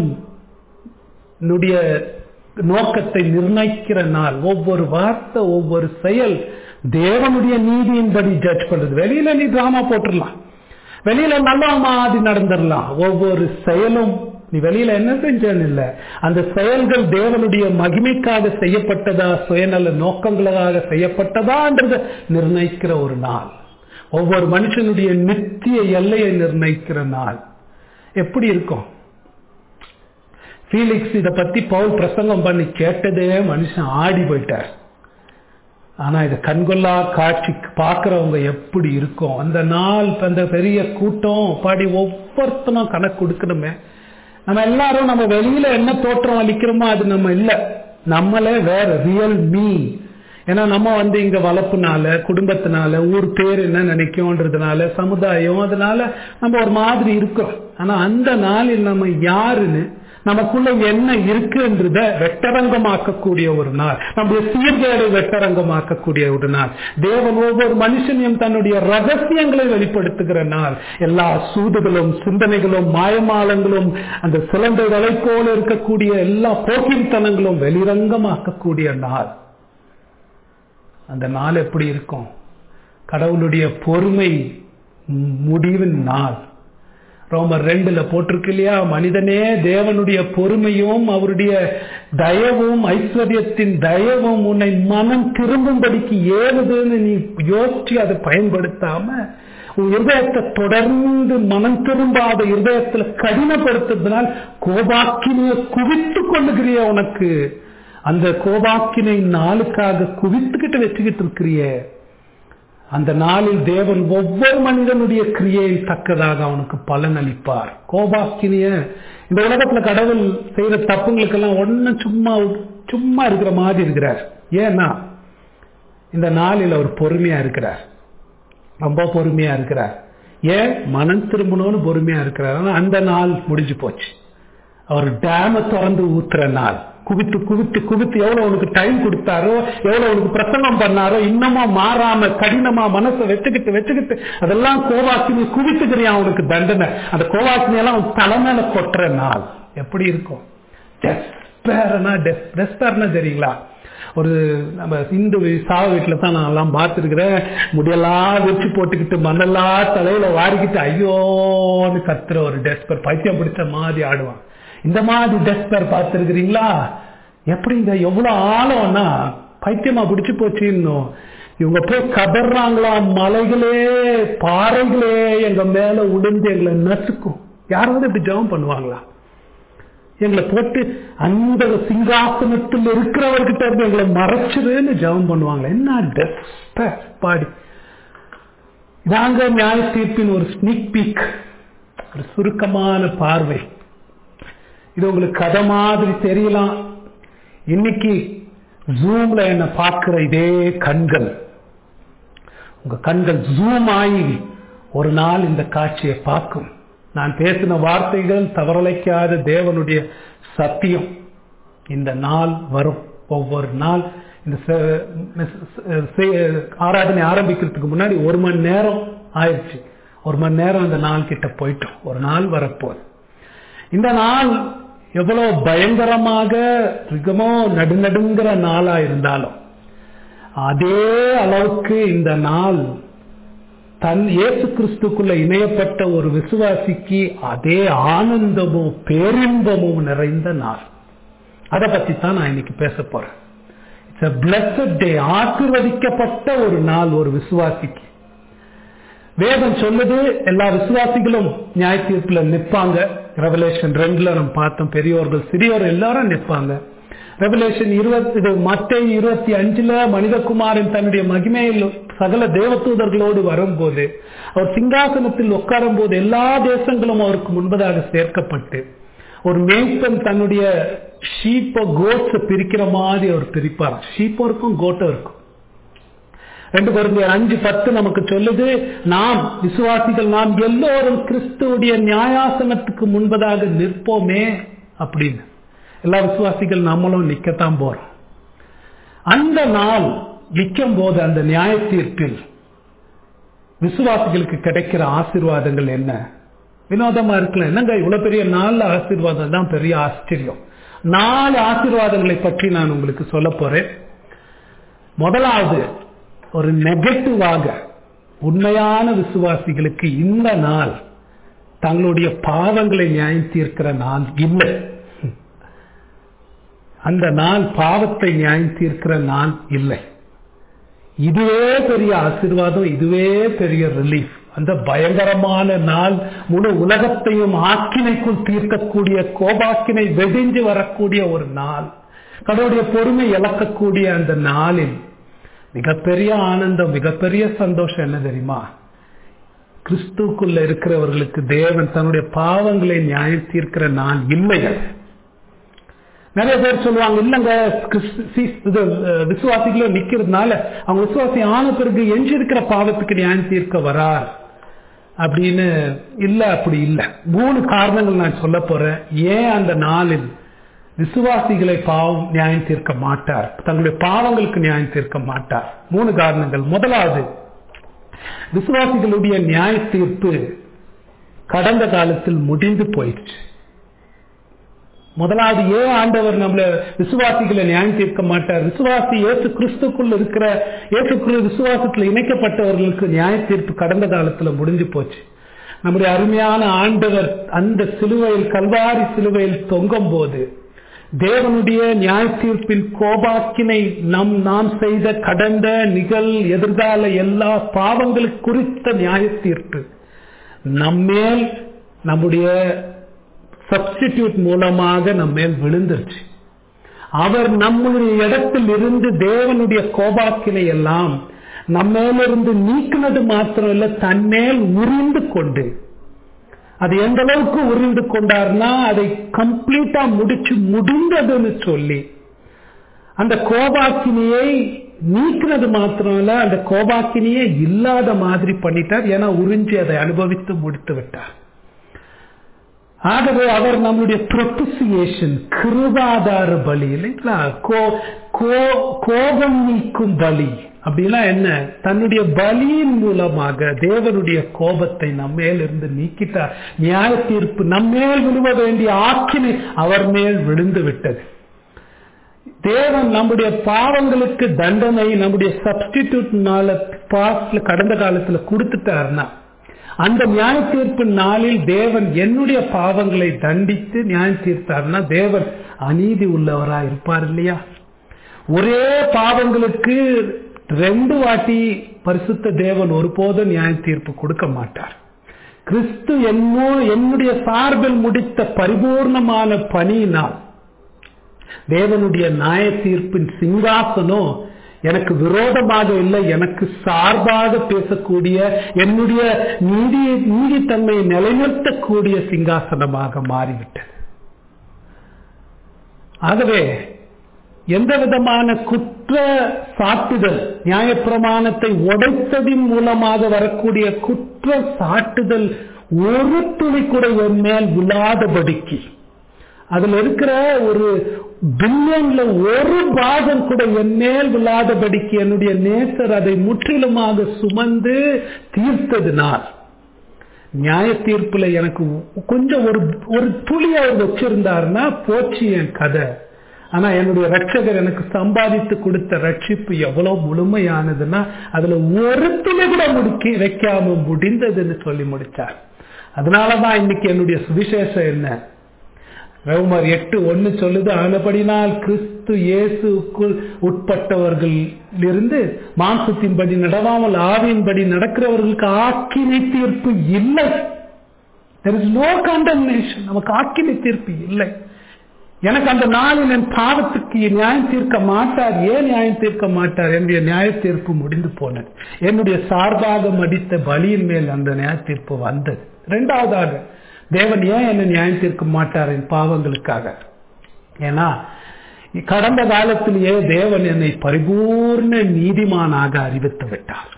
நோக்கத்தை நிர்ணயிக்கிற நாள். ஒவ்வொரு வார்த்தை, ஒவ்வொரு செயல் தேவனுடைய நீதியின்படி ஜட்ஜ் பண்றது. வெளியில நீ டிராமா போட்டுடலாம், வெளியில நல்ல மாதிரி நடந்துடலாம். ஒவ்வொரு செயலும் நீ வெளியில என்ன செஞ்சேன்னு இல்ல, அந்த செயல்கள் தேவனுடைய மகிமைக்காக செய்யப்பட்டதா, சுயநல நோக்கங்களுக்காக செய்யப்பட்டதான்றத நிர்ணயிக்கிற ஒரு நாள். ஒவ்வொரு மனுஷனுடைய நித்திய எல்லையை நிர்ணயிக்கிற நாள். எப்படி இருக்கும்? ஃபீலிக்ஸ் இத பத்தி பவுல் பிரசங்கம் பண்ணி கேட்டதே மனுஷன் ஆடி போயிட்டார். ஆனா இத கண்கொள்ளா காட்சி பாக்குறவங்க எப்படி இருக்கும் அந்த நாள்? அந்த பெரிய கூட்டம் பாடி ஒவ்வொருத்தனும் கணக்கு கொடுக்கணுமே. நம்ம எல்லாரும் நம்ம வெளியில என்ன தோற்றம் அளிக்கிறோமோ அது நம்ம இல்ல, நம்மளே வேற, ரியல் மீ. ஏன்னா நம்ம வந்து இங்க வளர்ப்புனால, குடும்பத்தினால, ஊர் பேர் என்ன நினைக்கும்ன்றதுனால, சமுதாயம், அதனால நம்ம ஒரு மாதிரி இருக்கிறோம். ஆனா அந்த நாளில் நம்ம யாருன்னு நமக்குள்ள என்ன இருக்குன்றத வெட்டரங்கமாக்கக்கூடிய ஒரு நாள், நம்முடைய சீர்கேடை வெட்டரங்கமாக்கக்கூடிய ஒரு நாள், தேவன் ஒவ்வொரு மனுஷனையும் தன்னுடைய ரகசியங்களை வெளிப்படுத்துகிற நாள், எல்லா சூதுகளும் சிந்தனைகளும் மாயமாலங்களும் அந்த சிலந்தைகளை போல இருக்கக்கூடிய எல்லா போக்கிரித்தனங்களும் வெளிரங்கமாக்கக்கூடிய நாள். அந்த நாள் எப்படி இருக்கும்? கடவுளுடைய பொறுமை முடிவின் நாள். ரோமர் ரெண்டுல போட்டிருக்கு இல்லையா, மனிதனே தேவனுடைய பொறுமையும் அவருடைய தயவும் ஐஸ்வர்யத்தின் தயவும் உன்னை மனம் திரும்பும்படிக்கு ஏவுதுன்னு நீ யோசிச்சு அதை பயன்படுத்தாம உன் இருதயத்தை தொடர்ந்து மனம் திரும்பாத இருதயத்துல கடினப்படுத்துறதுனால் கோபாக்கினைய குவித்து கொள்ளுகிறிய, உனக்கு அந்த கோபாக்கினை நாளுக்காக குவித்துக்கிட்டு வச்சுக்கிட்டு இருக்கிறிய. அந்த நாளில் தேவன் ஒவ்வொரு மனிதனுடைய கிரியை தக்கதாக அவனுக்கு பலன் அளிப்பார். கோபாக்கினிய இந்த உலகத்துல கடவுள் செய்யற தப்புங்களுக்கெல்லாம் ஒன்னும் சும்மா சும்மா இருக்கிற மாதிரி இருக்கிறார். ஏன்னா இந்த நாளில் அவர் பொறுமையா இருக்கிறார், ரொம்ப பொறுமையா இருக்கிறார். ஏன்? மனம் திரும்பணும்னு பொறுமையா இருக்கிறார். ஆனா அந்த நாள் முடிஞ்சு போச்சு. அவர் டேம திறந்து ஊத்துற நாள், குவித்து குவித்து குவித்து எவ்வளவு உனக்கு டைம் கொடுத்தாரோ, எவ்வளவு உனக்கு பிரசங்கம் பண்ணாரோ, இன்னமும் மாறாம கடினமா மனசை வச்சுக்கிட்டு வச்சுக்கிட்டு அதெல்லாம் கோவாக்கினி குவித்துக்கிறியா அவனுக்கு தண்டனை. அந்த கோவாக்கினி எல்லாம் அவன் தலைமையில கொட்டுற நாள் எப்படி இருக்கும்? டெஸ்பேர்னா டெஸ்பேர்னா தெரியுங்களா? ஒரு நம்ம இந்து சாவ வீட்டுல தான் நான் எல்லாம் பார்த்துருக்கிறேன். முடியெல்லாம் வச்சு போட்டுக்கிட்டு மண்ணெல்லாம் தலையில வாரிக்கிட்டு ஐயோன்னு கத்துற ஒரு டெஸ்பர், பைத்தியம் பிடிச்ச மாதிரி ஆடுவான். இந்த மாதிரி டெஸ்பர் பார்த்திருக்கிறீங்களா? எப்படிங்க? எவ்வளவு ஆழம்னா பைத்தியமா பிடிச்சு போச்சு. இன்னும் இவங்க போய் கதறாங்களா, மலைகளே பாறைகளே எங்க மேல உடைஞ்சு எங்களை நசுக்கும். யாராவது இப்படி ஜெபம் பண்ணுவாங்களா? எங்களை போட்டு அந்த சிங்காசனத்தில் இருக்கிறவர்கிட்ட இருந்து எங்களை மறைச்சிருன்னு ஜெபம் பண்ணுவாங்களா? என்ன டெஸ்பர் பாடி. இதாங்க நியாய தீர்ப்பின் ஒரு ஸ்னீக் பீக், ஒரு சுருக்கமான பார்வை. இது உங்களுக்கு கதை மாதிரி தெரியலாம். இன்னைக்கு ஜூம்ல என்ன பார்க்கிற இதே கண்கள், உங்க கண்கள் ஜூம் ஆகி ஒரு நாள் இந்த காட்சியை பார்க்கும். நான் பேசின வார்த்தைகள் தவறலைக்காத தேவனுடைய சத்தியம். இந்த நாள் வரும். ஒவ்வொரு நாள் இந்த ஆராதனை ஆரம்பிக்கிறதுக்கு முன்னாடி ஒரு மணி நேரம் ஆயிடுச்சு. ஒரு மணி நேரம் அந்த நாள் கிட்ட போயிட்டோம். ஒரு நாள் வரப்போகுது. இந்த நாள் எவ்வளவு பயங்கரமாக மிகமோ நடுநடுங்கிற நாளா இருந்தாலும் அதே அளவுக்கு இந்த நாள் தன் இயேசு கிறிஸ்துக்குள்ள இணையப்பட்ட ஒரு விசுவாசிக்கு அதே ஆனந்தமும் பேரின்பமும் நிறைந்த நாள். அதை பத்தி தான் நான் இன்னைக்கு பேச போறேன். இட்ஸ் a blessed day, ஆசீர்வதிக்கப்பட்ட ஒரு நாள் ஒரு விசுவாசிக்கு. வேதம் சொல்லுது எல்லா விசுவாசிகளும் நியாய தீர்ப்புல நிற்பாங்க. ரெவலேஷன் ரெண்டுல நம்ம பார்த்தோம், பெரியோர்கள் சிறியோர் எல்லாரும் நிற்பாங்க. ரெவலேஷன் இருபத்தி மத்தேயு இருபத்தி அஞ்சுல மனிதகுமாரன் தன்னுடைய மகிமையில் சகல தேவதூதர்களோடு வரும்போது அவர் சிங்காசனத்தில் உட்காரும் போது எல்லா தேசங்களும் அவருக்கு முன்பதாக சேர்க்கப்பட்டு ஒரு மேய்ப்பன் தன்னுடைய ஷீப்ப கோட்ஸ பிரிக்கிற மாதிரி அவர் பிரிப்பார். ஷீப்போ இருக்கும், கோட்டோ இருக்கும். ரெண்டு கொரிந்தியர் அஞ்சு பத்து நமக்கு சொல்லுது, நாம் விசுவாசிகள் நாம் எல்லோரும் கிறிஸ்துவுடைய நியாயாசனத்துக்கு முன்பதாக நிற்போமே அப்படின்னு. எல்லா விசுவாசிகள் நம்மளும் நிக்கத்தான் போறோம். அந்த நாள் நிற்கும் போது அந்த நியாய தீர்ப்பில் விசுவாசிகளுக்கு கிடைக்கிற ஆசீர்வாதங்கள் என்ன? வினோதமா இருக்கலாம். என்னங்க இவ்வளவு பெரிய நாலு ஆசீர்வாதம் தான் பெரிய ஆச்சரியம். நாலு ஆசீர்வாதங்களை பற்றி நான் உங்களுக்கு சொல்ல போறேன். முதலாவது, ஒரு நெகட்டிவாக உண்மையான விசுவாசிகளுக்கு இந்த நாள் தங்களுடைய பாவங்களை நியாயம் தீர்க்கிற நாள் இல்லை. அந்த நாள் பாவத்தை நியாயம் தீர்க்கிற நாள் இல்லை. இதுவே பெரிய ஆசீர்வாதம், இதுவே பெரிய ரிலீஃப். அந்த பயங்கரமான நாள் முழு உலகத்தையும் ஆக்கினைக்குள் தீர்க்கக்கூடிய, கோபாக்கினை வெடிஞ்சு வரக்கூடிய ஒரு நாள், கடவுளுடைய பொறுமை இழக்கக்கூடிய அந்த நாளில் மிகப்பெரிய ஆனந்தம், மிகப்பெரிய சந்தோஷம் என்ன தெரியுமா? கிறிஸ்துக்குள்ள இருக்கிறவர்களுக்கு தேவன் தன்னுடைய பாவங்களை நியாயம் தீர்க்கிற நாள் இல்லைகள். நிறைய பேர் சொல்லுவாங்க, இல்லங்க விசுவாசிகளும் நிக்கிறதுனால அவங்க விசுவாசி ஆன பிறகு எஞ்சி இருக்கிற பாவத்துக்கு நியாயம் தீர்க்க வரார் அப்படின்னு இல்ல, அப்படி இல்லை. மூணு காரணங்கள் நான் சொல்ல போறேன். ஏன் அந்த நாளில் விசுவாசிகளை பாவம் நியாயம் தீர்க்க மாட்டார், தங்களுடைய பாவங்களுக்கு நியாயம் தீர்க்க மாட்டார். மூணு காரணங்கள். முதலாவது, விசுவாசிகளுடைய நியாய தீர்ப்பு கடந்த காலத்தில் முடிந்து போயிடுச்சு. முதலாவது, ஏன் ஆண்டவர் நம்மள விசுவாசிகளை நியாயம் தீர்க்க மாட்டார்? விசுவாசி இயேசு கிறிஸ்துக்குள் இருக்கிற இயேசு கிறிஸ்து விசுவாசத்தில் இணைக்கப்பட்டவர்களுக்கு நியாய தீர்ப்பு கடந்த காலத்துல முடிஞ்சு போச்சு. நம்முடைய அருமையான ஆண்டவர் அந்த சிலுவையில், கல்வாரி சிலுவையில் தொங்கும் போது தேவனுடைய நியாய தீர்ப்பின் கோபாக்கினை நம் நாம் செய்த கடந்த நிகழ் எதிர்கால எல்லா பாவங்களுக்கு குறித்த நியாய தீர்ப்பு நம்மேல் நம்முடைய சப்ஸ்டிடியூட் மூலமாக நம்மேல் விழுந்துருச்சு. அவர் நம்முடைய இடத்தில் இருந்து தேவனுடைய கோபாக்கினை எல்லாம் நம்மேலிருந்து நீக்கினது மாத்திரம் இல்ல, தன்மேல் உறிந்து கொண்டு, அது எந்த அளவுக்கு உறிந்து கொண்டார்னா அதை கம்ப்ளீட்டா முடிச்சு முடிந்ததுன்னு சொல்லி அந்த கோபாக்கினியை நீக்கினது மாத்திரம் இல்ல, அந்த கோபாக்கினியே இல்லாத மாதிரி பண்ணிட்டார். ஏன்னா உறிஞ்சி அதை அனுபவித்து முடித்து விட்டார். ஆகவே அவர் நம்முடைய ப்ரொபிசியேஷன், கிருபாதார பலி இல்லைங்களா, கோபம் நீக்கும் பலி அப்படின்னா என்ன, தன்னுடைய பலியின் மூலமாக தேவனுடைய கோபத்தை நம்மேல் இருந்து நீக்கிட்டார். நியாய தீர்ப்பு நம்மேல் விழுவ வேண்டிய ஆக்கினை அவர் மேல் விழுந்து விட்டது. தேவன் நம்முடைய பாவங்களுக்கு தண்டனை நம்முடைய சப்ஸ்டிடியூட்னால பாஸ்ட்ல கடந்த காலத்துல கொடுத்துட்டாருன்னா, அந்த நியாய தீர்ப்பு நாளில் தேவன் என்னுடைய பாவங்களை தண்டித்து நியாயம் தீர்த்தார்னா தேவன் அநீதி உள்ளவரா இருப்பார் இல்லையா? ஒரே பாவங்களுக்கு ரெண்டு வாட்டி பரிசுத்த தேவன் ஒருபோதும் நியாய தீர்ப்பு கொடுக்க மாட்டார். கிறிஸ்து என்னோ என்னுடைய சார்பில் முடித்த பரிபூர்ணமான பணியினால் தேவனுடைய நியாய தீர்ப்பின் சிங்காசனம் எனக்கு விரோதமாக இல்லை, எனக்கு சார்பாக பேசக்கூடிய, என்னுடைய நீதி நீதித்தன்மையை நிலைநிறுத்தக்கூடிய சிங்காசனமாக மாறிவிட்டது. ஆகவே எந்த விதமான குற்ற சாட்டுதல், நியாயப்பிரமாணத்தை உடைத்ததின் மூலமாக வரக்கூடிய குற்ற சாட்டுதல் ஒரு துளி கூட என் மேல் விழாதபடிக்கு, அதுல இருக்கிற ஒரு பில்லியன்ல ஒரு பாகம் கூட என் மேல் விழாதபடிக்கு என்னுடைய நேசர் அதை முற்றிலுமாக சுமந்து தீர்த்ததினால் நியாய தீர்ப்புல எனக்கு கொஞ்சம் ஒரு ஒரு துளி அவர் வச்சிருந்தாருன்னா போச்சு என் கதை. ஆனா என்னுடைய ரட்சகர் எனக்கு சம்பாதித்து கொடுத்த ரட்சிப்பு எவ்வளவு முழுமையானதுன்னா அதுல ஒரு துளி கூட முடிக்கி வைக்காம முடிந்ததுன்னு சொல்லி முடிச்சார். அதனாலதான் இன்னைக்கு என்னுடைய சுவிசேஷம் என்ன, ரோமர் எட்டு ஒன்னு சொல்லுது, ஆனபடினால் கிறிஸ்து இயேசுக்குள் உட்பட்டவர்கள் இருந்து மாம்சத்தின்படி நடவாமல் ஆவியின்படி நடக்கிறவர்களுக்கு ஆக்கினை தீர்ப்பு இல்லை. There is no condemnation. நமக்கு ஆக்கினை தீர்ப்பு இல்லை. எனக்கு அந்த நாளில் என் பாவத்துக்கு நியாயம் தீர்க்க மாட்டார். ஏன் நியாயம் தீர்க்க மாட்டார்? என்னுடைய நியாய தீர்ப்பு முடிந்து போனது. என்னுடைய சார்பாக மடித்த பலியின் மேல் அந்த நியாய தீர்ப்பு வந்தது. இரண்டாவதாக, தேவன் ஏன் என்ன நியாயம் தீர்க்க மாட்டார் என் பாவங்களுக்காக? ஏன்னா கடந்த காலத்திலேயே தேவன் என்னை பரிபூர்ண நீதிமானாக அறிவித்து விட்டார்.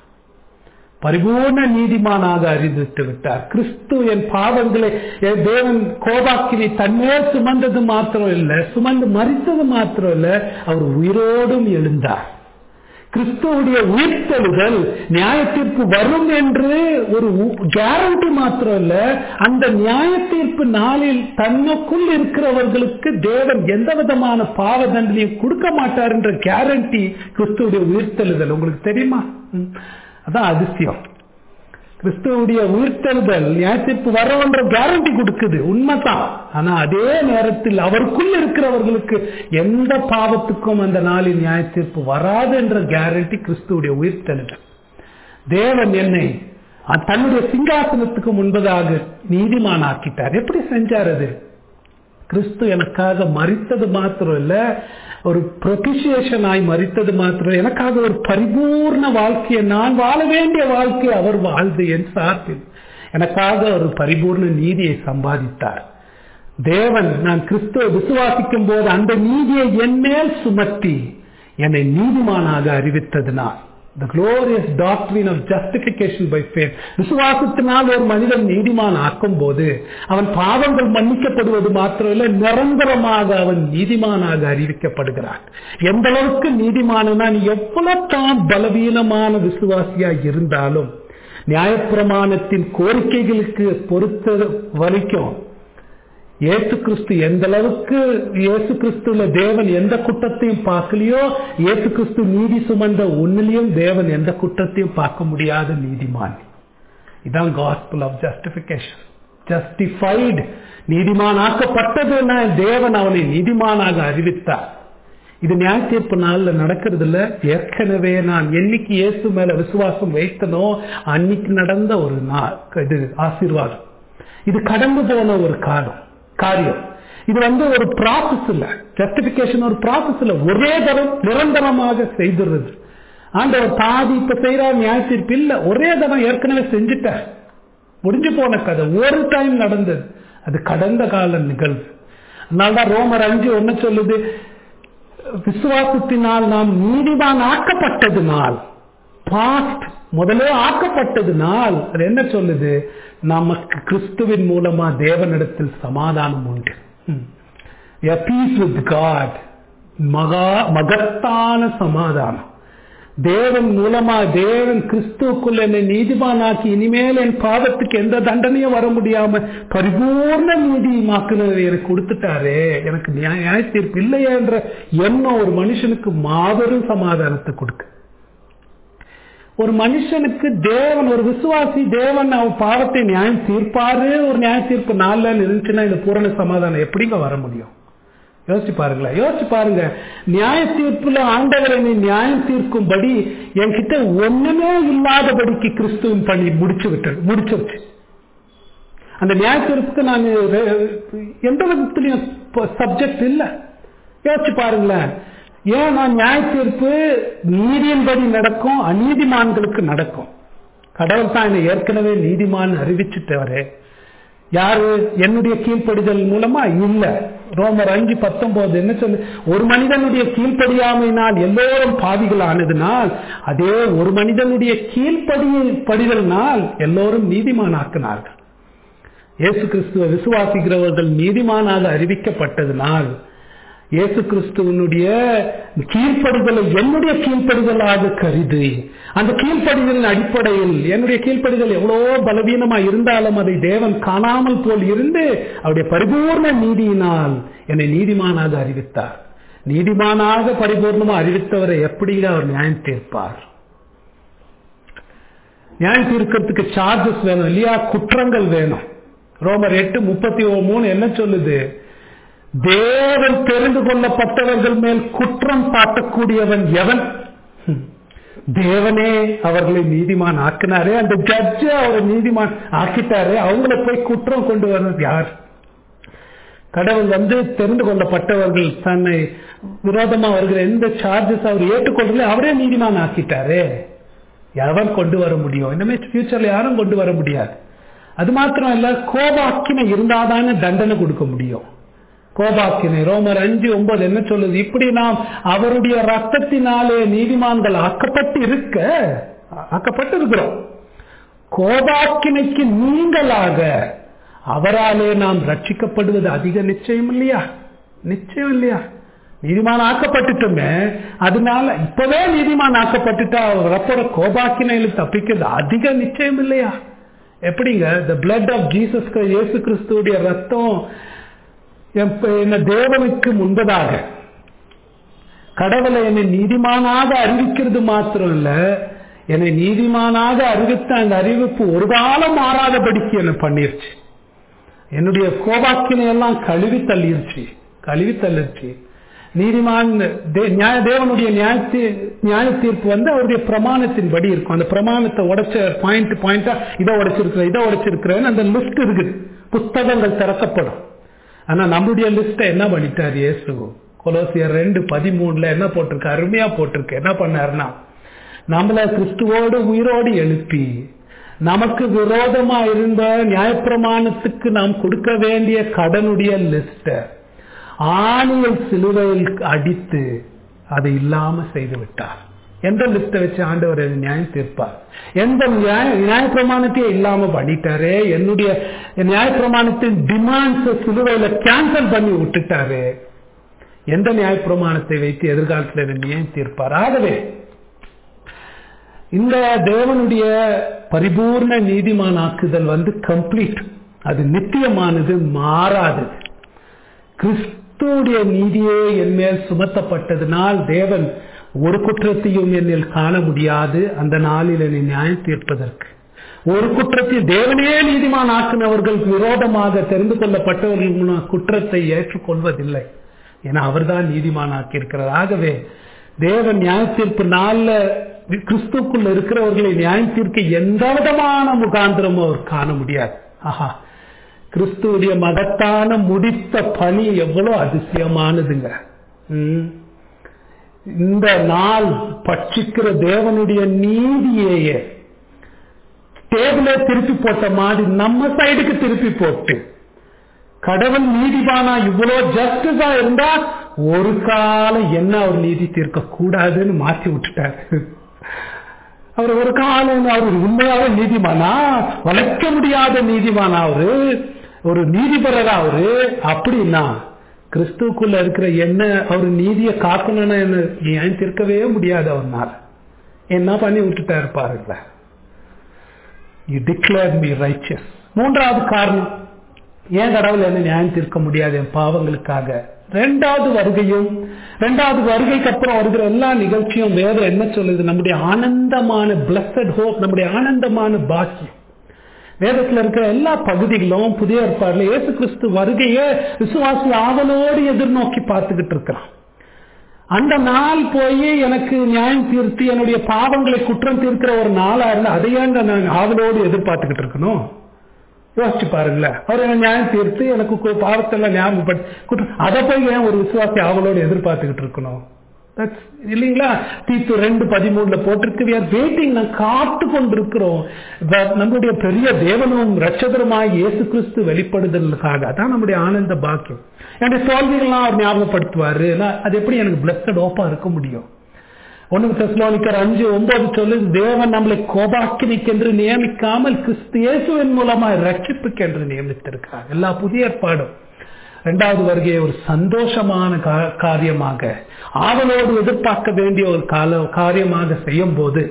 பரிபூர்ண நீதிமானாக அறிவித்து விட்டார். கிறிஸ்து என் பாவங்களை, தேவன் கோபாக்கினை தன்மேல் சுமந்தது மாத்திரம் இல்லை, சுமந்து மரித்தது மாத்திரம் இல்லை, அவர் உயிரோடும் எழுந்தார். கிறிஸ்துவுடைய உயிர்த்தெழுதல் நியாய தீர்ப்பு வரும் என்று ஒரு கேரண்டி மாத்திரம் இல்ல, அந்த நியாய தீர்ப்பு நாளில் தன்னுக்குள் இருக்கிறவர்களுக்கு தேவன் எந்த விதமான பாவ தண்டனையும் கொடுக்க மாட்டார் என்ற கேரண்டி கிறிஸ்துவுடைய உயிர்த்தெழுதல். உங்களுக்கு தெரியுமா? அதான் அதிசயம். கிறிஸ்துவுடைய உயிர்த்தெழுதல் நியாய தீர்ப்பு வரவன்ற கேரண்டி கொடுக்குது, உண்மைதான். ஆனா அதே நேரத்தில் அவருக்குள் இருக்கிறவர்களுக்கு எந்த பாவத்துக்கும் அந்த நாளில் நியாய தீர்ப்பு வராது என்ற கேரண்டி கிறிஸ்துவுடைய உயிர்த்தெழுதல். தேவன் என்னை தன்னுடைய சிங்காசனத்துக்கு முன்பதாக நீதிமான் ஆக்கிட்டார். எப்படி செஞ்சார் அது? கிறிஸ்து எனக்காக மரித்தது மாத்திரம் இல்ல, ஒரு ப்ரொபிஷியேஷன் ஆகி மரித்தது மாத்திரம், எனக்காக ஒரு பரிபூர்ண வாழ்க்கையை, நான் வாழ வேண்டிய வாழ்க்கையை அவர் வாழ்ந்து என் சார்பில் எனக்காக ஒரு பரிபூர்ண நீதியை சம்பாதித்தார். தேவன் நான் கிறிஸ்துவை விசுவாசிக்கும் போது அந்த நீதியை என் மேல் சுமத்தி என்னை நீதிமானாக அறிவித்ததினால் The glorious doctrine of justification by faith. விசுவாசத்தினால் ஒரு மனிதன் நீதிமான் ஆக்கும் போது அவன் பாவங்கள் மன்னிக்கப்படுவது மாத்திரமல்ல, நிரந்தரமாக அவன் நீதிமானாக அறிவிக்கப்படுகிறான். எந்த அளவுக்கு நீதிமானா, நீ எவ்வளவு தான் பலவீனமான விசுவாசியா இருந்தாலும் நியாயப்பிரமாணத்தின் கோரிக்கைகளுக்கு பொறுத்த வரைக்கும் இயேசு கிறிஸ்து எந்த அளவுக்கு, இயேசு கிறிஸ்துல தேவன் எந்த குற்றத்தையும் பார்க்கலையோ, இயேசு கிறிஸ்து நீதி சுமந்த ஒன்னிலையும் தேவன் எந்த குற்றத்தையும் பார்க்க முடியாத நீதிமான். இதான் காஸ்பல் ஆஃப் ஜஸ்டிபிகேஷன். ஜஸ்டிஃபைடு, நீதிமானாக்கப்பட்டதுன்னா தேவன் அவனை நீதிமானாக அறிவித்தார். இது நியாய தீர்ப்பு நாள்ல நடக்கிறது இல்ல. ஏற்கனவே நான் என்னைக்கு இயேசு மேல விசுவாசம் வைத்தனோ அன்னைக்கு நடந்த ஒரு நாள் இது ஆசீர்வாதம். இது கடந்து போன ஒரு காலம் காரியம். இது வந்து ஒரு ப்ராசஸ் இல்ல. ஜஸ்டிபிகேஷன் ஒரு ப்ராசஸ் இல்ல, ஒரே தரம் நிரந்தரமாக செய்துறது. ஆண்டவர் பாதி இப்ப செய்யற நியாய தீர்ப்பு இல்ல, ஒரே தரம் ஏற்கனவே செஞ்சுட்ட, முடிஞ்சு போன கதை, ஒரு டைம் நடந்தது. அது கடந்த கால நிகழ்வு. அதனால்தான் ரோமர் அஞ்சு ஒன்னு சொல்லுது, விசுவாசத்தினால் நாம் நீதிமான் ஆக்கப்பட்டதுனால், பாஸ்ட் முதலே ஆக்கப்பட்டதுனால் அது என்ன சொல்லுது, நமக்கு கிறிஸ்துவின் மூலமா தேவனிடத்தில் சமாதானம் உண்டு. பீஸ் வித் காட், மகா மகத்தான சமாதானம். தேவன் மூலமா, தேவன் கிறிஸ்துக்குள்ள என்னை நீதிமானாக்கி இனிமேல் என் பாவத்துக்கு எந்த தண்டனையும் வர முடியாம பரிபூர்ண நீதிமாக்குனதை எனக்கு கொடுத்துட்டாரே, எனக்கு நியாய தீர்ப்பு இல்லையா என்ற எண்ணம் ஒரு மனுஷனுக்கு மாபெரும் சமாதானத்தை கொடுக்கு. ஒரு மனுஷனுக்கு தேவன், ஒரு விசுவாசி தேவன் அவன் பாவத்தை நியாயம் தீர்ப்பாரு, ஒரு நியாய தீர்ப்பு நாள்ல இருந்துச்சுன்னா இந்த பூரண சமாதானம் எப்படிங்க வர முடியும்? யோசிச்சு பாருங்களேன், யோசிச்சு பாருங்க. நியாய தீர்ப்புல ஆண்டவர் என்னை நியாயம் தீர்க்கும்படி என்கிட்ட ஒண்ணுமே இல்லாதபடிக்கு கிறிஸ்துவின் பணி முடிச்சு விட்டு முடிச்சிருச்சு. அந்த நியாய தீர்ப்புக்கு நான் எந்த விதத்திலையும் சப்ஜெக்ட் இல்ல. யோசிச்சு பாருங்களேன். ஏன் நான் நியாய தீர்ப்பு நீதியின்படி நடக்கும், அநீதிமான்களுக்கு நடக்கும். கடவுள் தான் என்னை ஏற்கனவே நீதிமான் அறிவிச்சுட்டவரே. யாரு? என்னுடைய கீழ்ப்படிதல் மூலமா இல்ல. ரோமர் அஞ்சு பத்தொன்பது என்ன சொல்லு, ஒரு மனிதனுடைய கீழ்ப்படியாமையினால் எல்லோரும் பாவிகள் ஆனதுனால் அதே ஒரு மனிதனுடைய கீழ்ப்படி படிதல்னால் எல்லோரும் நீதிமானாக்கினார்கள். இயேசு கிறிஸ்துவ விசுவாசிக்கிறவர்கள் நீதிமானாக அறிவிக்கப்பட்டதுனால் இயேசு கிறிஸ்துவனுடைய கீழ்ப்படிதலை என்னுடைய கீழ்ப்படிதலாக கருதி, அந்த கீழ்ப்படிதலின் அடிப்படையில் என்னுடைய கீழ்ப்படிதல் எவ்வளவோ பலவீனமா இருந்தாலும் அதை தேவன் காணாமல் போல் இருந்து அவருடைய பரிபூர்ண நீதியினால் என்னை நீதிமானாக அறிவித்தார். நீதிமானாக பரிபூர்ணமா அறிவித்தவரை எப்படிங்க அவர் நியாயம் தீர்ப்பார்? நியாயம் தீர்க்கிறதுக்கு சார்ஜஸ் வேணும் இல்லையா, குற்றங்கள் வேணும். ரோமர் எட்டு முப்பத்தி மூணு என்ன சொல்லுது? தேவன் தெரிந்து கொள்ளப்பட்டவர்கள் மேல் குற்றம் சாட்டக்கூடியவன் எவன்? தேவனே அவர்களை நீதிமான் ஆக்கினாரே, அந்த ஜட்ஜ் அவரை நீதிமான் ஆக்கிட்டாரே, அவங்கள போய் குற்றம் கொண்டு வர்றது யார்? கடவுள் வந்து தெரிந்து கொள்ளப்பட்டவர்கள் தன்னை விரோதமா வருகிற எந்த சார்ஜஸ் அவர் ஏற்றுக்கொள்றதுல அவரே நீதிமான் ஆக்கிட்டாரே, எவன் கொண்டு வர முடியும்? இனிமே ஃபியூச்சர்ல யாரும் கொண்டு வர முடியாது. அது மாத்திரம் இல்ல, கோபாக்கினை இருந்தாதானே தண்டனை கொடுக்க முடியும். கோபாக்கினை ரோமர் அஞ்சு ஒன்பது என்ன சொல்லுது? இப்படி நாம் அவருடைய ரத்தத்தினாலே நீதிமான்கள் ஆக்கப்பட்டு இருக்க ஆக்கப்பட்டு இருக்கிறோம். கோபாக்கினைக்கு நீங்களாக அவராலே நாம் ரட்சிக்கப்படுவது அதிக நிச்சயம் இல்லையா? நிச்சயம் இல்லையா? நீதிமான் ஆக்கப்பட்டுட்டோமே, அதனால இப்பவே நீதிமான் ஆக்கப்பட்டுட்டா வரப்போற கோபாக்கினையில தப்பிக்கிறது அதிக நிச்சயம் இல்லையா? எப்படிங்க? the blood of Jesus, இயேசு கிறிஸ்துவுடைய ரத்தம் என்ன தேவனுக்கு முன்பதாக கடவுளை என்னை நீதிமானாக அறிவிக்கிறது மாத்திரம் இல்ல, என்னை நீதிமானாக அறிவித்த அந்த அறிவிப்பு ஒரு காலம் மாறாதபடிக்கு என்ன பண்ணிருச்சு. என்னுடைய கோபாக்கினை எல்லாம் கழுவி தள்ளிருச்சு கழுவி தள்ளிருச்சு நீதிமான் தேவனுடைய நியாய தீர்ப்பு வந்து அவருடைய பிரமாணத்தின் படி இருக்கும். அந்த பிரமாணத்தை உடைச்ச பாயிண்ட் பாயிண்டா இதை உடைச்சிருக்கிற இதை உடைச்சிருக்கிறேன்னு அந்த லிஸ்ட் இருக்குது. புஸ்தகங்கள் திறக்கப்படும். ஆனா நம்மளுடைய லிஸ்ட என்ன பண்ணிட்டார் இயேசு? கொலோசியர் ரெண்டு பதிமூணுல என்ன போட்டிருக்கு? அருமையா போட்டிருக்கு. என்ன பண்ணாருன்னா, நம்மள கிறிஸ்துவோடு உயிரோடு எழுப்பி நமக்கு விரோதமா இருந்த நியாயப்பிரமாணத்துக்கு நாம் கொடுக்க வேண்டிய கடனுடைய லிஸ்ட ஆணியல் சிலுவையில் அடித்து அதை இல்லாம செய்து விட்டார். எந்த லிஸ்ட வச்சு ஆண்டவர் நியாயம் தீர்ப்பார்? எந்த நியாயப்பிரமாணத்தையே இல்லாம பண்ணிட்டாரு, என்னுடைய நியாயப்பிரமாணத்தின் டிமாண்ட்ஸ் சிலுவையில கேன்சல் பண்ணி விட்டுட்டாரு. எந்த நியாயப்பிரமாணத்தை வைத்து எதிர்காலத்தில் நியாயம் தீர்ப்பார்? ஆகவே இந்த தேவனுடைய பரிபூர்ண நீதிமானாக்குதல் வந்து கம்ப்ளீட், அது நித்தியமானது, மாறாது. கிறிஸ்துடைய நீதியே என் மேல் சுமத்தப்பட்டதனால் தேவன் ஒரு குற்றத்தையும் என்னில் காண முடியாது. அந்த நாளில் என்னை நியாயம் தீர்ப்பதற்கு ஒரு குற்றத்தில் தேவனே நீதிமான் ஆக்கினவர்களுக்கு விரோதமாக தெரிந்து கொள்ளப்பட்டவர்கள் குற்றத்தை ஏற்றுக்கொள்வதில்லை. ஏன்னா அவர்தான் நீதிமான் ஆக்கியிருக்கிறார். ஆகவே தேவன் நியாய தீர்ப்பு நாள்ல கிறிஸ்துக்குள்ள இருக்கிறவர்களை நியாயம் தீர்க்க எந்த விதமான முகாந்திரமும் அவர் காண முடியாது. ஆஹா, கிறிஸ்துடைய மகத்தான முடித்த பணி எவ்வளவு அதிசயமானதுங்க. இந்த நாள் பட்சிக்கிற தேவனுடைய நீதியையே டேபிளே திருப்பி போட்ட மாதிரி நம்ம சைடுக்கு திருப்பி போட்டு, கடவுள் நீதிபானா இவ்வளவு ஜஸ்டிஸா இருந்தா ஒரு காலம் என்ன அவர் நீதி தீர்க்க கூடாதுன்னு மாற்றி விட்டுட்டாரு. அவர் ஒரு காலம் அவர் உண்மையாக நீதிமானா, வளைக்க முடியாத நீதிமானா, அவரு ஒரு நீதிபரரா அவரு. அப்படின்னா கிறிஸ்துக்குள்ள இருக்கிற என்ன அவர் நீதியை காக்கணும்னு ஏன் தீர்க்கவே முடியாது அவர்னால. என்ன பண்ணி விட்டுட்டாரு பாருங்கள. You declared me righteous. மூன்றாவது காரணம் ஏன் கடவுள் என்ன நியாயம் தீர்க்க முடியாது என் பாவங்களுக்காக. இரண்டாவது வருகையும் இரண்டாவது வருகைக்கு அப்புறம் வருகிற எல்லா நிகழ்ச்சியும் வேதம் என்ன சொல்லுது? நம்முடைய ஆனந்தமான பிளஸட் ஹோப், நம்முடைய ஆனந்தமான பாக்கியம். வேதத்தில் இருக்கிற எல்லா பகுதிகளும் புதிய ஏற்பாடுல இயேசு கிறிஸ்து வருகையை விசுவாசி ஆவலோடு எதிர்நோக்கி பார்த்துக்கிட்டு இருக்கிறான். அந்த நாள் போய் எனக்கு நியாயம் தீர்த்து என்னுடைய பாவங்களை குற்றம் தீர்க்கிற ஒரு நாளா இருந்தா அதையாங்க நான் ஆவலோடு எதிர்பார்த்துக்கிட்டு இருக்கணும். யோசிச்சு பாருங்களேன். அவர் என்ன நியாயம் தீர்த்து எனக்கு பாவத்தெல்லாம் ஞாபகப்படுத்தி அதை போய் ஏன் ஒரு விசுவாசி ஆவலோடு எதிர்பார்த்துக்கிட்டு இருக்கணும்? இல்லைங்களா? தீத்து ரெண்டு பதிமூணுல போட்டிருக்கு, வெயிட்டிங், நான் காத்து கொண்டிருக்கிறோம் நம்முடைய பெரிய தேவனும் ரட்சகருமாய் இயேசு கிறிஸ்து வெளிப்படுதலுக்காக. அதான் நம்முடைய ஆனந்த பாக்கியம். என்னுடைய தோல்விகள்லாம் அவர் ஞாபகப்படுத்துவாரு. அது எப்படி எனக்கு பிளஸ்ட் ஓப்பா இருக்க முடியும்? ஒன்னு தெசலோனிக்கர் அஞ்சு ஒன்பது சொல்லு, தேவன் நம்மளை கோபாக்கினிக்கென்று நியமிக்காமல் கிறிஸ்து இயேசுவின் மூலமாய் ரட்சிப்புக்கென்று நியமித்திருக்கிறார். எல்லா புதிய ஏற்பாடும் இரண்டாவது வருகையை ஒரு சந்தோஷமான காரியமாக, ஆவலோடு எதிர்பார்க்க வேண்டிய ஒரு கால காரியமாக செய்யும் போது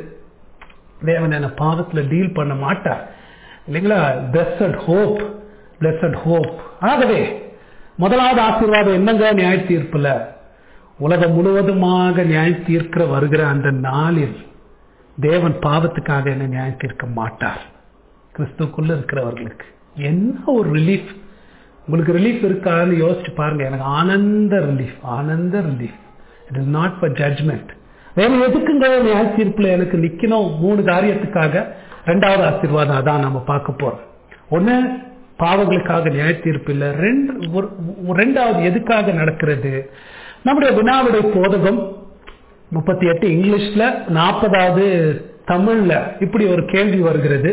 தேவன் என்ன பாவத்துல டீல் பண்ண மாட்டார். இல்லைங்களா? Blessed hope, blessed hope. ஆகவே முதலாவது ஆசீர்வாதம் என்னங்க? நியாய தீர்ப்புல உலகம் முழுவதுமாக நியாய தீர்க்கிற வருகிற அந்த நாளில் தேவன் பாவத்துக்காக என்ன நியாய தீர்க்க மாட்டார். கிறிஸ்துக்குள்ள இருக்கிறவர்களுக்கு என்ன ஒரு ரிலீஃப். உங்களுக்கு ரிலீஃப் இருக்கான்னு யோசிச்சு பாருங்க. எனக்கு ஆனந்த ரிலீஃப், ஆனந்த relief. It is not for judgement. வேற எதுக்குங்க நியாய தீர்ப்புல எனக்கு நிக்கணும்? மூணு காரியத்துக்காக. ரெண்டாவது ஆசீர்வாதம் அதான் நம்ம பார்க்க போறோம். ஒன்னு, பாவங்களுக்காக நியாய தீர்ப்பு இல்ல. ரெண்டு ரெண்டாவது எதுக்காக நடக்கிறது? நம்முடைய வினாவிடை போதகம் முப்பத்தி எட்டு இங்கிலீஷ்ல, நாற்பதாவது தமிழ்ல இப்படி ஒரு கேள்வி வருகிறது.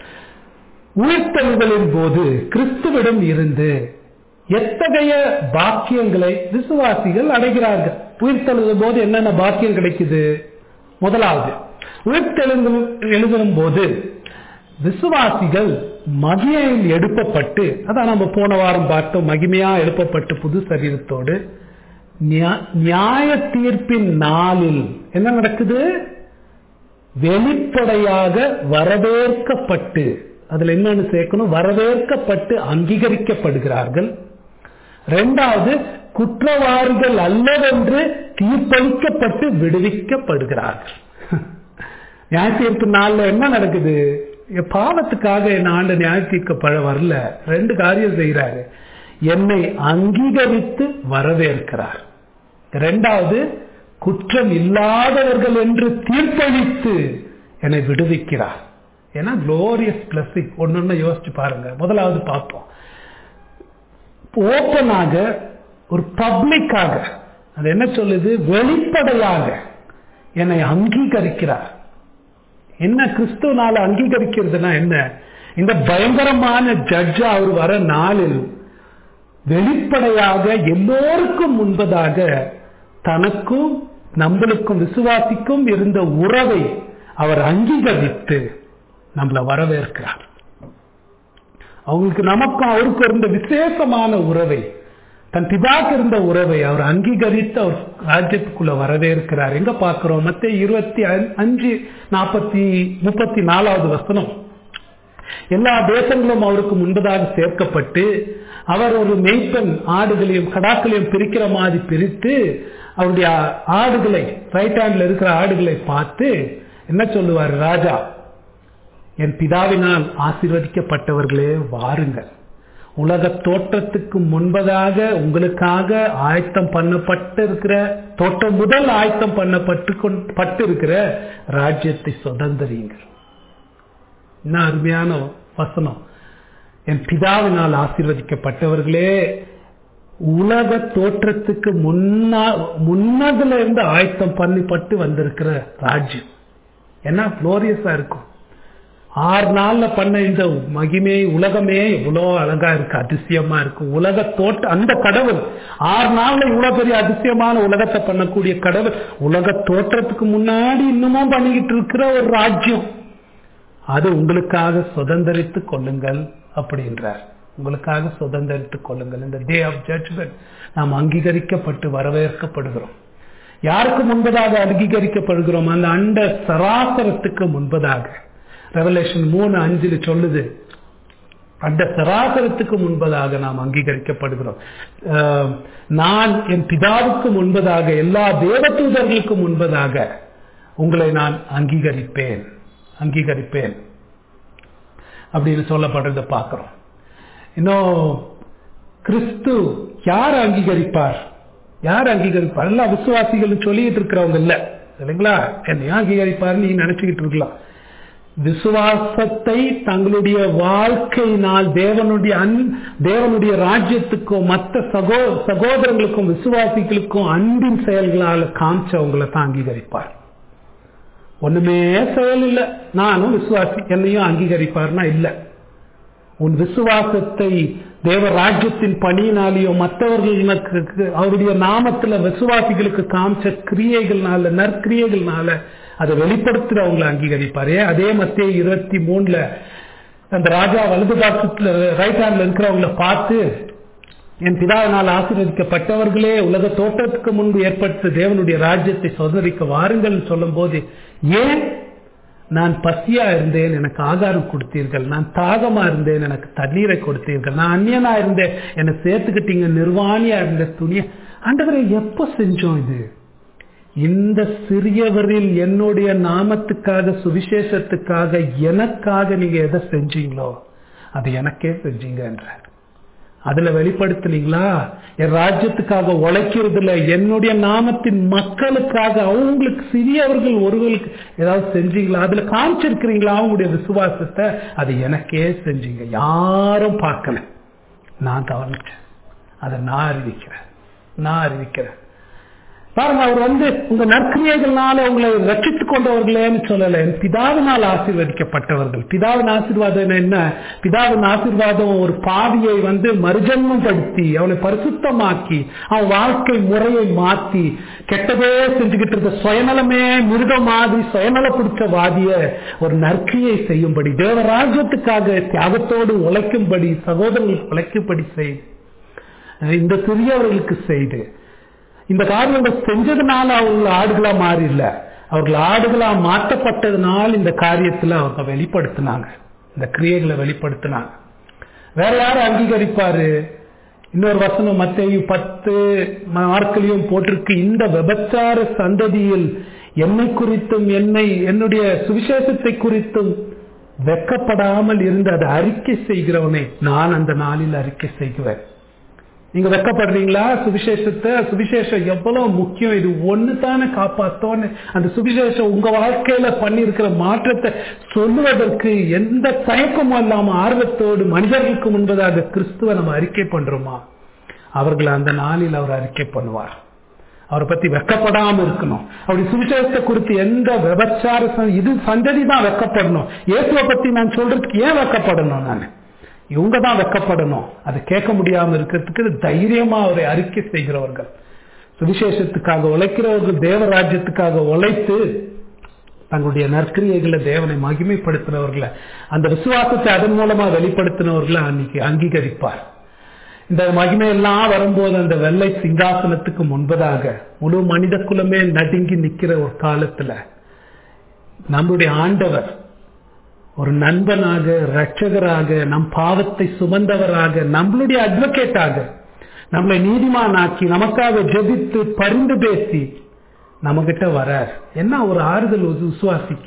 உயிர்த்தெழுதலின் போது கிறிஸ்துவிடம் இருந்து எத்தகைய பாக்கியங்களை விசுவாசிகள் அடைகிறார்கள்? உயிர்த்தெழுதும் போது என்னென்ன பாக்கியம் கிடைக்குது? முதலாவது, உயிர்த்தெழுந்து எழுதும் போது விசுவாசிகள் மகிமையில் எழுப்பப்பட்டு, அதான் நம்ம போன வாரம் பார்த்தோம், மகிமையா எழுப்பப்பட்டு புது சரீரத்தோடு நியாய தீர்ப்பின் நாளில் என்ன நடக்குது? வெளிப்படையாக வரவேற்கப்பட்டு, அதுல என்னன்னு சேர்க்கணும், வரவேற்கப்பட்டு அங்கீகரிக்கப்படுகிறார்கள். இரண்டாவது, குற்றவாளிகள் அல்லவென்று தீர்ப்பளிக்கப்பட்டு விடுவிக்கப்படுகிறார்கள். நியாய தீர்ப்பு நாள்ல என்ன நடக்குது? பாவத்துக்காக என்ன ஆண்டு நியாய தீர்க்கப்பட வரல. ரெண்டு காரியம் செய்யறாரு. என்னை அங்கீகரித்து வரவேற்கிறார். இரண்டாவது, குற்றம் இல்லாதவர்கள் என்று தீர்ப்பளித்து என்னை விடுவிக்கிறார். ஏன்னா குளோரியஸ் பிளஸிங். ஒன்னு யோசிச்சு பாருங்க. முதலாவது பார்ப்போம். ஓப்பனாக, ஒரு பப்ளிக்காக, அது என்ன சொல்லுது? வெளிப்படையாக என்னை அங்கீகரிக்கிறார். என்ன கிறிஸ்துவனால அங்கீகரிக்கிறதுனா என்ன? இந்த பயங்கரமான ஜட்ஜா அவர் வர நாளில் வெளிப்படையாக எல்லோருக்கும் முன்பதாக தனக்கும் நம்மளுக்கும் விசுவாசிக்கும் இருந்த உறவை அவர் அங்கீகரித்து நம்மளை வரவேற்கிறார். அவங்களுக்கு நமக்கும் அவருக்கு இருந்த விசேஷமான உறவை, தன் பிதாக்கு இருந்த உறவை அவர் அங்கீகரித்து அவர் ராஜ்யத்துக்குள்ள வரவேற்கிறார். எங்க பார்க்கிறோம்? மத்தேயு இருபத்தி அஞ்சு நாற்பத்தி முப்பத்தி நாலாவது வசனம். எல்லா தேசங்களும் அவருக்கு முன்பதாக சேர்க்கப்பட்டு அவர் ஒரு மேய்ப்பன் ஆடுகளையும் கடாக்களையும் பிரிக்கிற மாதிரி பிரித்து அவருடைய ஆடுகளை, ரைட் ஹேண்ட்ல இருக்கிற ஆடுகளை பார்த்து என்ன சொல்லுவார்? ராஜா, என் பிதாவினால் ஆசீர்வதிக்கப்பட்டவர்களே வாருங்கள், உலக தோற்றத்துக்கு முன்பதாக உங்களுக்காக ஆயத்தம் பண்ணப்பட்டிருக்கிற, தோற்றம் முதல் ஆயத்தம் பண்ணப்பட்டு பட்டு இருக்கிற ராஜ்யத்தை சுதந்திரீங்கள். என்ன அருமையான வசனம்! என் பிதாவினால் ஆசீர்வதிக்கப்பட்டவர்களே, உலக தோற்றத்துக்கு முன்னா முன்னதுல இருந்து ஆயத்தம் பண்ணிப்பட்டு வந்திருக்கிற ராஜ்யம் என்ன குளோரியஸா இருக்கும். ஆறு நாள்ல பண்ண இந்த மகிமை உலகமே இவ்வளோ அழகா இருக்கு, அதிசயமா இருக்கு. உலக தோட்ட அந்த கடவுள் ஆறு நாள்ல இவ்வளவு பெரிய அதிசயமான உலகத்தை பண்ணக்கூடிய கடவுள் உலக தோற்றத்துக்கு முன்னாடி இன்னமும் பண்ணிக்கிட்டு இருக்கிற ஒரு ராஜ்யம், அது உங்களுக்காக சுதந்திரித்துக் கொள்ளுங்கள் அப்படின்றார். உங்களுக்காக சுதந்திரித்துக் கொள்ளுங்கள். இந்த டே ஆஃப் ஜட்ஜ்மென்ட் நாம் அங்கீகரிக்கப்பட்டு வரவேற்கப்படுகிறோம். யாருக்கு முன்பதாக அங்கீகரிக்கப்படுகிறோம்? அந்த அண்ட சராசரத்துக்கு முன்பதாக. ரெவலேஷன் மூணு அஞ்சுல சொல்லுது, அந்த சராசரத்துக்கு முன்பதாக நாம் அங்கீகரிக்கப்படுகிறோம். நான் என் பிதாவுக்கு முன்பதாக, எல்லா தேவதூதர்களுக்கு முன்பதாக உங்களை நான் அங்கீகரிப்பேன் அங்கீகரிப்பேன் அப்படின்னு சொல்லப்படுறத பார்க்கிறோம். இன்னும் கிறிஸ்து யார் அங்கீகரிப்பார்? யார் அங்கீகரிப்பார்? எல்லா விசுவாசிகள் சொல்லிட்டு இருக்கிறவங்க இல்ல இல்லைங்களா? என்னையா அங்கீகரிப்பார் நீ நினைச்சுக்கிட்டு இருக்கலாம். விசுவாசத்தை தங்களுடைய வாழ்க்கையினால் தேவனுடைய அன் தேவனுடைய ராஜ்யத்துக்கும் மற்ற சகோ சகோதரங்களுக்கும் விசுவாசிகளுக்கும் அன்பின் செயல்களால் காமிச்சவங்களை தான் அங்கீகரிப்பார். ஒண்ணுமே செயல் இல்லை, நானும் விசுவாசி என்னையும் அங்கீகரிப்பார்னா இல்ல. உன் விசுவாசத்தை தேவ ராஜ்யத்தின் பணியினாலேயோ மற்றவர்களுக்கு அவருடைய நாமத்துல விசுவாசிகளுக்கு காமிச்ச கிரியைகள்னால, நற்கிரியைகள்னால அதை வெளிப்படுத்துறவங்களை அங்கீகரிப்பாரு. அதே மத்தேயு இருபத்தி மூணுல அந்த ராஜா வலது பாக்கத்துல ரைட் ஹேண்ட்ல இருக்கிறவங்களை பார்த்து, என் பிதாவினால் ஆசீர்வதிக்கப்பட்டவர்களே, உலக தோற்றத்துக்கு முன்பு ஏற்பட்ட தேவனுடைய ராஜ்யத்தை சுதந்திரிக்க வாருங்கள் சொல்லும் போது, ஏன் நான் பசியா இருந்தேன் எனக்கு ஆகாரம் கொடுத்தீர்கள், நான் தாகமா இருந்தேன் எனக்கு தண்ணீரை கொடுத்தீர்கள், நான் அந்நியனா இருந்தேன் என்னை சேர்த்துக்கிட்டீங்க, நிர்வாணியா இருந்த துணிய ஆண்டவரை எப்ப செஞ்சோம் இது? இந்த சிறியவரில் என்னுடைய நாமத்துக்காக சுவிசேஷத்துக்காக எனக்காக நீங்க எதை செஞ்சீங்களோ அது எனக்கே செஞ்சீங்க என்றார். அதுல வெளிப்படுத்தலீங்களா? என் ராஜ்யத்துக்காக உழைக்கிறதுல என்னுடைய நாமத்தின் மக்களுக்காக அவங்களுக்கு சிறியவர்கள் ஒருவருக்கு ஏதாவது செஞ்சீங்களா? அதுல காமிச்சிருக்கிறீங்களா அவங்களுடைய விசுவாசத்தை? அது எனக்கே செஞ்சீங்க, யாரும் பார்க்கல, நான் கவனிச்சேன், அதை நான் அறிவிக்கிறேன் நான் அறிவிக்கிறேன் பாருங்க. அவர் வந்து உங்க நற்கிரியைகள்னால உங்களை ரட்சித்துக் கொண்டவர்களேன்னு சொல்லல, பிதாவினால் ஆசீர்வதிக்கப்பட்டவர்கள். பிதாவின் ஆசீர்வாதம் என்ன? பிதாவின் ஆசீர்வாதம் ஒரு பாவியை வந்து மறுஜன்மம் படுத்தி அவளை பரிசுத்தமாக்கி அவன் வாழ்க்கை முறையை மாற்றி கெட்டதே செஞ்சுக்கிட்டு இருக்க சுயநலமே மிருகம் மாதிரி சுயநல பிடிச்ச வாதிய ஒரு நற்கிரியை செய்யும்படி, தேவராஜ்யத்துக்காக தியாகத்தோடு உழைக்கும்படி, சகோதரர்களுக்கு உழைக்கும்படி செய்து, இந்த சிறியவர்களுக்கு செய்து இந்த காரியங்கள் செஞ்சதுனால அவர்கள் ஆடுகளா மாறி இல்ல, அவர்கள் ஆடுகளா மாற்றப்பட்டதுனால இந்த காரியத்துல அவங்க வெளிப்படுத்தினாங்க, இந்த கிரியைகளை வெளிப்படுத்தினாங்க. வேற யாரும் அங்கீகரிப்பாரு? இன்னொரு வசனம் மத்தேயு பத்து மார்க்கிலையும் போட்டிருக்கு, இந்த விபச்சார சந்ததியில் என்னை குறித்தும் என்னை என்னுடைய சுவிசேஷத்தை குறித்தும் வெக்கப்படாமல் இருந்து அதை அறிக்கை செய்கிறவனை நான் அந்த நாளில் அறிக்கை செய்குவேன். நீங்க வெக்கப்படுறீங்களா? சுவிசேஷத்தை, சுவிசேஷம் எவ்வளவு முக்கியம், இது ஒண்ணு தானே காப்பாத்தோன்னு அந்த சுவிசேஷம் உங்க வாழ்க்கையில பண்ணிருக்கிற மாற்றத்தை சொல்லுவதற்கு எந்த தயக்கமும் இல்லாம ஆர்வத்தோடு மனிதர்களுக்கு முன்பதாக கிறிஸ்துவ நம்ம அறிக்கை பண்றோமா, அவர்களை அந்த நாளில் அவர் அறிக்கை பண்ணுவார். அவரை பத்தி வெக்கப்படாம இருக்கணும். அப்படி சுவிசேஷத்தை குறித்து எந்த விபச்சார இது சந்ததி தான் வெக்கப்படணும். இயேசுவை பத்தி நான் சொல்றதுக்கு ஏன் வெக்கப்படணும்? நான் இவங்க தான் வெக்கப்படணும். அதை கேட்க முடியாம இருக்கிறதுக்கு தைரியமா அவரை அறிக்கை செய்கிறவர்கள். சுவிசேஷத்துக்காக உழைக்கிறவர்கள் தேவராஜ்யத்துக்காக உழைத்து தங்களுடைய நற்கிரியைகளை தேவனை மகிமைப்படுத்தினவர்களை, அந்த விசுவாசத்தை அதன் மூலமா வெளிப்படுத்தினவர்களை அன்னைக்கு அங்கீகரிப்பார். இந்த மகிமையெல்லாம் வரும்போது அந்த வெள்ளை சிங்காசனத்துக்கு முன்பதாக முழு மனித குலமே நடுங்கி நிக்கிற ஒரு காலத்துல நம்முடைய ஆண்டவர் ஒரு நண்பனாக, இரட்சகராக, நம் பாவத்தை சுமந்தவராக, நம்மளுடைய அட்வொகேட்டாக, நம்மளை நீதிமானாக்கி நமக்காக ஜெபித்து பரிந்து பேசி நம்ம கிட்ட வரார். என்ன ஒரு ஆறுதல் விசுவாசிக்க.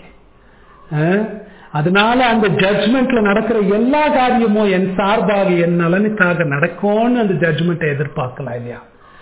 அதனால அந்த ஜட்ஜ்மெண்ட்ல நடக்கிற எல்லா காரியமும் என் சார்பாக என் நலனுக்காக நடக்கும்னு அந்த ஜட்ஜ்மெண்ட்டை எதிர்பார்க்கலாம் இல்லையா?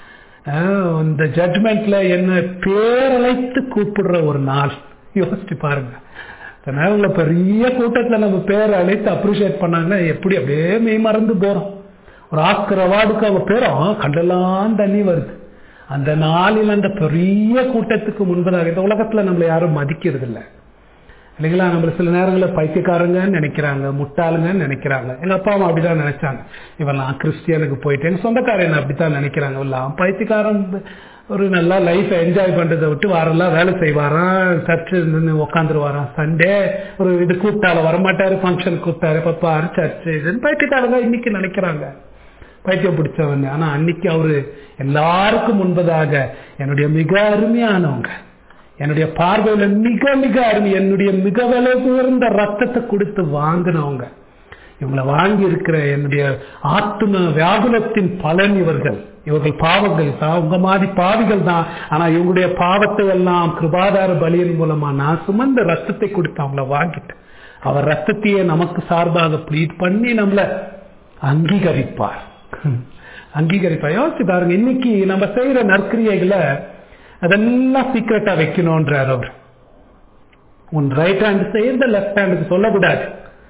இந்த ஜட்ஜ்மெண்ட்ல என்ன பேரழைத்து கூப்பிடுற ஒரு நாள் யோசிச்சு பாருங்க. உங்களை பெரிய கூட்டத்துல நம்ம பேர் அழைத்து அப்ரிஷியேட் பண்ணாங்கன்னா எப்படி அப்படியே மெய் மறந்து போறோம். ஒரு ஆஸ்கர் அவார்டுக்கு அவங்க பேரும் கண்டெல்லாம் தண்ணி வருது. அந்த நாளில் அந்த பெரிய கூட்டத்துக்கு முன்பதாக இந்த உலகத்துல நம்மளை யாரும் மதிக்கிறது இல்லை இல்லைங்களா? நம்மள சில நேரங்களில் பைத்தியக்காரங்கன்னு நினைக்கிறாங்க, முட்டாளுங்கன்னு நினைக்கிறாங்க. எங்க அப்பா அம்மா அப்படிதான் நினைச்சாங்க. இவன் நான் கிறிஸ்டியனுக்கு போயிட்டு எங்க சொந்தக்காரன் அப்படித்தான் நினைக்கிறாங்க. எல்லாம் பைத்தியக்காரன் ஒரு நல்லா லைஃப் என்ஜாய் பண்றதை விட்டு வாரெல்லாம் வேலை செய்வாராம், சர்ச்சு உட்காந்துருவாராம். சண்டே ஒரு இது கூப்பிட்டால வரமாட்டாரு, ஃபங்க்ஷன் கூப்பிட்டாரு, பப்பாரு சர்ச்சு இதுன்னு பைத்தியக்காரங்க இன்னைக்கு நினைக்கிறாங்க, பைத்தியம் பிடிச்சவன். ஆனா அன்னைக்கு அவரு எல்லாருக்கும் முன்பதாக என்னுடைய மிக அருமையானவங்க, என்னுடைய பார்வையில மிக மிக அருமை, என்னுடைய மிக விலை உயர்ந்த ரத்தத்தை கொடுத்து வாங்கினவங்க, இவங்களை வாங்கி இருக்கிற என்னுடைய ஆத்ம வியாகுலத்தின் பலன் இவர்கள். இவர்கள் பாவங்கள் தான், உங்க மாதிரி பாவிகள் தான். ஆனா இவங்களுடைய பாவத்தை எல்லாம் கிருபாதார பலியின் மூலமா நான் சுமந்த ரத்தத்தை கொடுத்து அவங்கள வாங்கிட்டு அவர் ரத்தத்தையே நமக்கு சார்பாக ப்ளீட் பண்ணி நம்மளை அங்கீகரிப்பார் அங்கீகரிப்பார் யோசிச்சு பாருங்க. இன்னைக்கு நம்ம செய்யற நற்கிரியைகளை அதெல்லாம் சீக்கிரட்டா வைக்கணும்ன்றார் அவர். உன் ரைட் ஹேண்ட் செய்யறத லெஃப்ட் ஹேண்டுக்கு சொல்லக்கூடாது.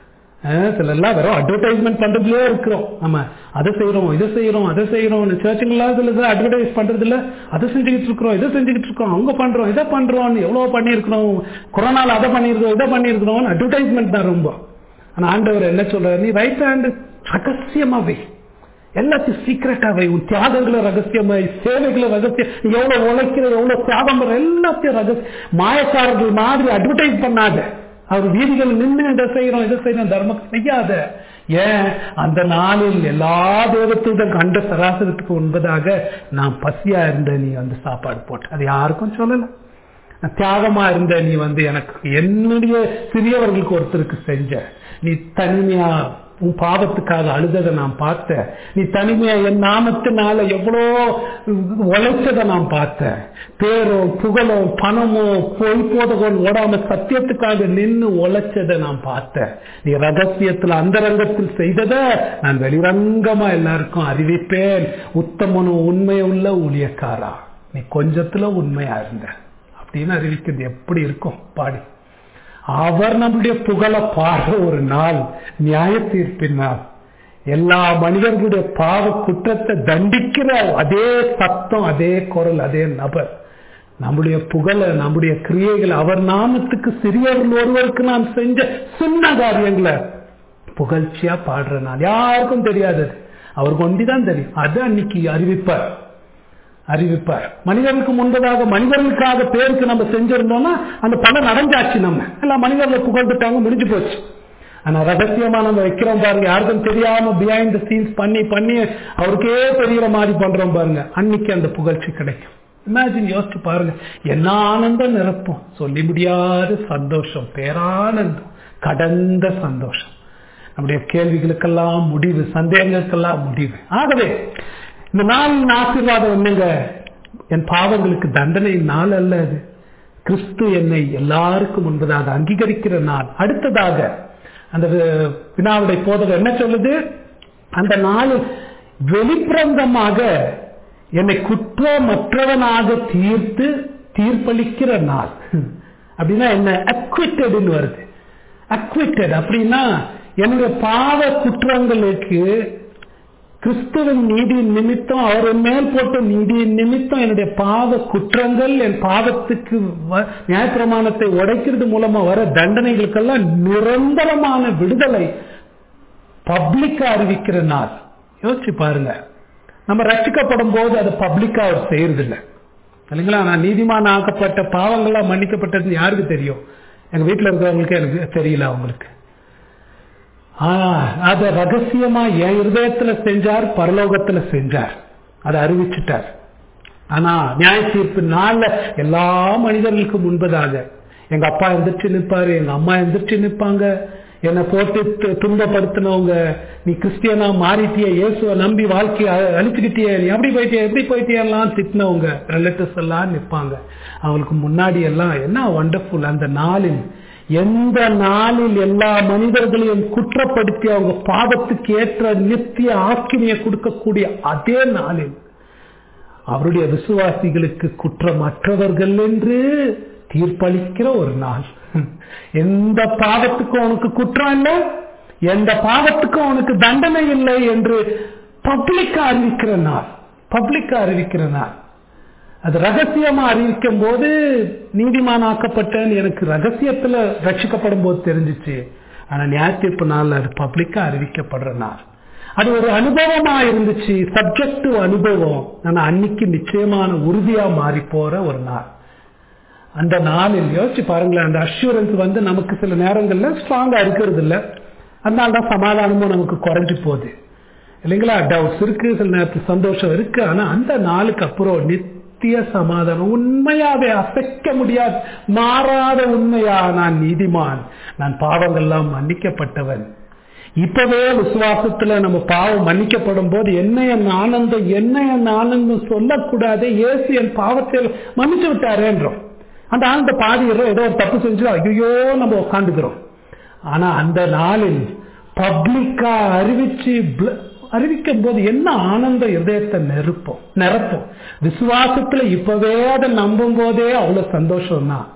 சில எல்லாம் வெறும் அட்வர்டைஸ்மெண்ட் பண்றதுலயே இருக்கிறோம். நம்ம அதை செய்யறோம், இதை செய்யறோம், அதை செய்யறோம், சர்ச்சுங்களா அட்வர்டைஸ் பண்றது இல்ல, அதை செஞ்சுக்கிட்டு இருக்கிறோம், இதை செஞ்சுக்கிட்டு இருக்கோம், அவங்க பண்றோம், இதை பண்றோம், எவ்வளவு பண்ணிருக்கிறோம், கொரோனால அதை பண்ணிருக்கிறோம், இதை பண்ணிருக்கிறோம், அட்வர்டைஸ்மெண்ட் தான் ரொம்ப. ஆனா ஆண்டவர் என்ன சொல்றாரு, நீ ரைட் ஹேண்ட் ரகசியமாவே எல்லாத்தையும் சீக்கிரட்டாவே, உன் தியாகங்களை ரகசியமாய், சேவைகளை ரகசியம், நீ எவ்வளவு உழைக்கிற, எவ்வளவு தியாகம் பண்ற எல்லாத்தையும் ரகசியம், மாயக்காரர்கள் மாதிரி அட்வர்டைஸ் பண்ணாத. அவர் வீதிகள் நின்று இதை செய்யறோம், இதை செய்யறோம், தர்மம் செய்யாத. ஏன் அந்த நாளில் எல்லா தேவத்தையும் கண்ட சராசரத்துக்கு முன்பதாக நான் பசியா இருந்த நீ வந்து சாப்பாடு போட்ட, அது யாருக்கும் சொல்லல. தியாகமா இருந்த நீ வந்து எனக்கு என்னுடைய சிறியவர்களுக்கு ஒருத்தருக்கு செஞ்ச, நீ தனிமையா உன் பாவத்துக்காக அழுததை நான் பார்த்தேன், நீ தனிமையா என் நாமத்தினால எவ்வளோ உழைச்சதை நான் பார்த்தேன், பேரோ புகழோ பணமோ பொய் போதகோன் ஓடாம சத்தியத்துக்காக நின்று உழைச்சதை நான் பார்த்தேன், நீ ரகசியத்தில் அந்தரங்கத்தில் செய்ததை நான் வெளிரங்கமா எல்லாருக்கும் அறிவிப்பேன், உத்தமனும் உண்மை உள்ள ஊழியக்காரா நீ கொஞ்சத்துல உண்மையா இருந்த அப்படின்னு அறிவிக்கிறது எப்படி இருக்கும் பாடி. அவர் நம்முடைய புகழ பாடுற ஒரு நாள், நியாய தீர்ப்பின் நாள், எல்லா மனிதர்களுடைய பாவ குற்றத்தை தண்டிக்கிற அதே சத்தம், அதே குரல், அதே நபர் நம்முடைய புகழ, நம்முடைய கிரியைகள், அவர் நாமத்துக்கு சிறியவர்கள் ஒருவருக்கு நாம் செஞ்ச சின்ன காரியங்களை புகழ்ச்சியா பாடுற நாள். யாருக்கும் தெரியாது, அவருக்கு ஒண்டிதான் தெரியும். அது அன்னைக்கு அறிவிப்பார் அறிவிப்பார் மனிதர்களுக்கு முன்பதாக மனிதர்களுக்காக பேருக்கு நம்ம செஞ்சிருந்தோம்னா அந்த பலன் அடைஞ்சாச்சு. நம்ம எல்லாம் மனிதர்களை புகழ்ந்துட்டாங்க, முடிஞ்சு போச்சு. ஆனா ரகசியமா நம்ம வைக்கிறோம் பாருங்க, யாருக்கும் தெரியாம பிஹைண்ட் த சீன்ஸ் பண்ணி பண்ணி அவருக்கே தெரிகிற மாதிரி பண்றோம் பாருங்க, அன்னைக்கு அந்த புகழ்ச்சி கிடைக்கும். இமேஜின், யோசிச்சு பாருங்க, என்ன ஆனந்தம் நிரப்பும், சொல்லி முடியாத சந்தோஷம், பேரானந்தம், கடந்த சந்தோஷம். நம்முடைய கேள்விகளுக்கெல்லாம் முடிவு, சந்தேகங்களுக்கெல்லாம் முடிவு. ஆகவே இந்த நாளின் ஆசீர்வாதம் என்னங்க, என் பாவங்களுக்கு தண்டனை நாள் அல்ல, அது கிறிஸ்து என்னை எல்லாருக்கும் முன்பதாக அங்கீகரிக்கிற நாள். அடுத்ததாக அந்த வினாவுடைய போதகம் என்ன சொல்லுது, அந்த நாளில் வெளிப்பிரந்தமாக என்னை குற்றமற்றவனாக தீர்த்து தீர்ப்பளிக்கிற நாள். அப்படின்னா என்ன, அக்விட்டட்னு வருது. அக்விட்டட் அப்படின்னா என்னுடைய பாவ குற்றங்களுக்கு கிறிஸ்துவின் நீதியின் நிமித்தம், அவர் மேல் போட்ட நீதியின் நிமித்தம் என்னுடைய பாவ குற்றங்கள், என் பாவத்துக்கு நியாயப்பிரமாணத்தை உடைக்கிறது மூலமா வர தண்டனைகளுக்கெல்லாம் நிரந்தரமான விடுதலை பப்ளிக்கா அறிவிக்கிற நாள். யோசிச்சு பாருங்க, நம்ம ரட்சிக்கப்படும் போது அது பப்ளிக்கா அவர் செய்யறதில்லை இல்லைங்களா. நான் நீதிமான் ஆக்கப்பட்ட பாவங்கள்லாம் மன்னிக்கப்பட்டது யாருக்கு தெரியும்? எங்க வீட்டில் இருக்கிறவங்களுக்கு எனக்கு தெரியல. அவங்களுக்கு அத ரகசியமா என் இருதயத்துல செஞ்சார், பரலோகத்துல செஞ்சார், அதை அறிவிச்சுட்டார். ஆனா நியாய தீர்ப்பு நாள்ல எல்லா மனிதர்களுக்கும் முன்பதாக எங்க அப்பா எந்திரிச்சு நிற்பாரு, எங்க அம்மா எந்திரிச்சு நிற்பாங்க. என்னை போட்டு துன்பப்படுத்தினவங்க, நீ கிறிஸ்டியனா மாறிட்டிய, இயேசுவை நம்பி வாழ்க்கையை அழிச்சுக்கிட்டிய, நீ அப்படி போயிட்டிய எப்படி போயிட்டியெல்லாம் திட்டினவங்க ரிலேட்டிவ்ஸ் எல்லாம் நிற்பாங்க. அவங்களுக்கு முன்னாடி எல்லாம் என்ன வண்டர்ஃபுல். அந்த நாளில், எந்த நாளில் எல்லா மனிதர்களையும் குற்றப்படுத்தி அவங்க பாவத்துக்கு ஏற்ற நித்திய ஆக்கினியை கொடுக்கக்கூடிய அதே நாளில் அவருடைய விசுவாசிகளுக்கு குற்றமற்றவர்கள் என்று தீர்ப்பளிக்கிற ஒரு நாள். எந்த பாவத்துக்கும் அவனுக்கு குற்றம் இல்லை, எந்த பாவத்துக்கும் அவனுக்கு தண்டனை இல்லை என்று பப்ளிக்கா அறிவிக்கிற நாள். பப்ளிக்கா அறிவிக்கிற நாள். அது ரகசியமா அறிவிக்கும் போது நீதிமானாக்கப்பட்டேன்னு எனக்கு ரகசியத்துல ரட்சிக்கப்படும் போது தெரிஞ்சிச்சு. ஆனா நியாயத்தீர்ப்பு நாள் அது பப்ளிக்கா அறிவிக்கப்படுற நாள். அது ஒரு அனுபவமா இருந்துச்சு, சப்ஜெக்டிவ் அனுபவம். ஆனா அன்னைக்கு நிச்சயமான உறுதியா மாறி போற ஒரு நாள். அந்த நாளில் யோசிச்சு பாருங்களேன், அந்த அஷூரன்ஸ் வந்து நமக்கு சில நேரங்கள்ல ஸ்ட்ராங்கா இருக்கிறது இல்லை. அதனால்தான் சமாதானமும் நமக்கு குறைஞ்சு போகுது இல்லைங்களா. டவுட்ஸ் இருக்கு, சில நேரத்துக்கு சந்தோஷம் இருக்கு. ஆனா அந்த நாளுக்கு அப்புறம் நித்திய சமாதானம், உண்மையாவே அசைக்க முடியாது, மாறாத உண்மையா, நான் நீதிமான், நான் பாவங்கள்லாம் மன்னிக்கப்பட்டவன். இப்பவே விசுவாசத்துல நம்ம பாவம் மன்னிக்கப்படும் போது என்ன என் ஆனந்தம், என்ன என் ஆனந்தம் சொல்லக்கூடாது. இயேசு என் பாவத்தை மன்னிச்சு விட்டாரேன்றோம். அந்த ஆனந்த பாதிக்கிறோம், ஏதோ ஒரு தப்பு செஞ்சு ஐயோ நம்ம உட்காந்துக்கிறோம். ஆனா அந்த நாளில் பப்ளிக்கா அறிவிச்சு அறிவிக்கும் போது என்ன ஆனந்த இதயத்தை நெருப்போம் நிரப்போம். விசுவாசத்துல இப்பவே அதை நம்பும் போதே அவ்வளவு சந்தோஷம் தான்.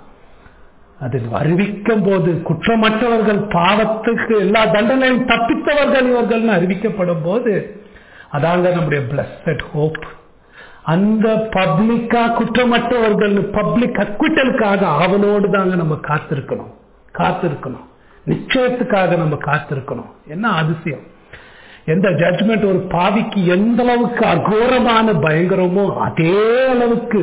அது அறிவிக்கும் போது குற்றமற்றவர்கள், பாவத்துக்கு எல்லா தண்டனையும் தப்பித்தவர்கள் இவர்கள் அறிவிக்கப்படும் போது அதாங்க நம்முடைய பிளஸ்ட் ஹோப். அந்த பப்ளிக்கா குற்றமற்றவர்கள் பப்ளிக் அக்விட்டலுக்காக அவனோடு தாங்க நம்ம காத்திருக்கணும் காத்திருக்கணும் நிச்சயத்துக்காக நம்ம காத்திருக்கணும். என்ன அதிசயம்! எந்த ஜட்ஜ்மெண்ட் ஒரு பாவிக்கு எந்த அளவுக்கு அகோரமான பயங்கரமோ அதே அளவுக்கு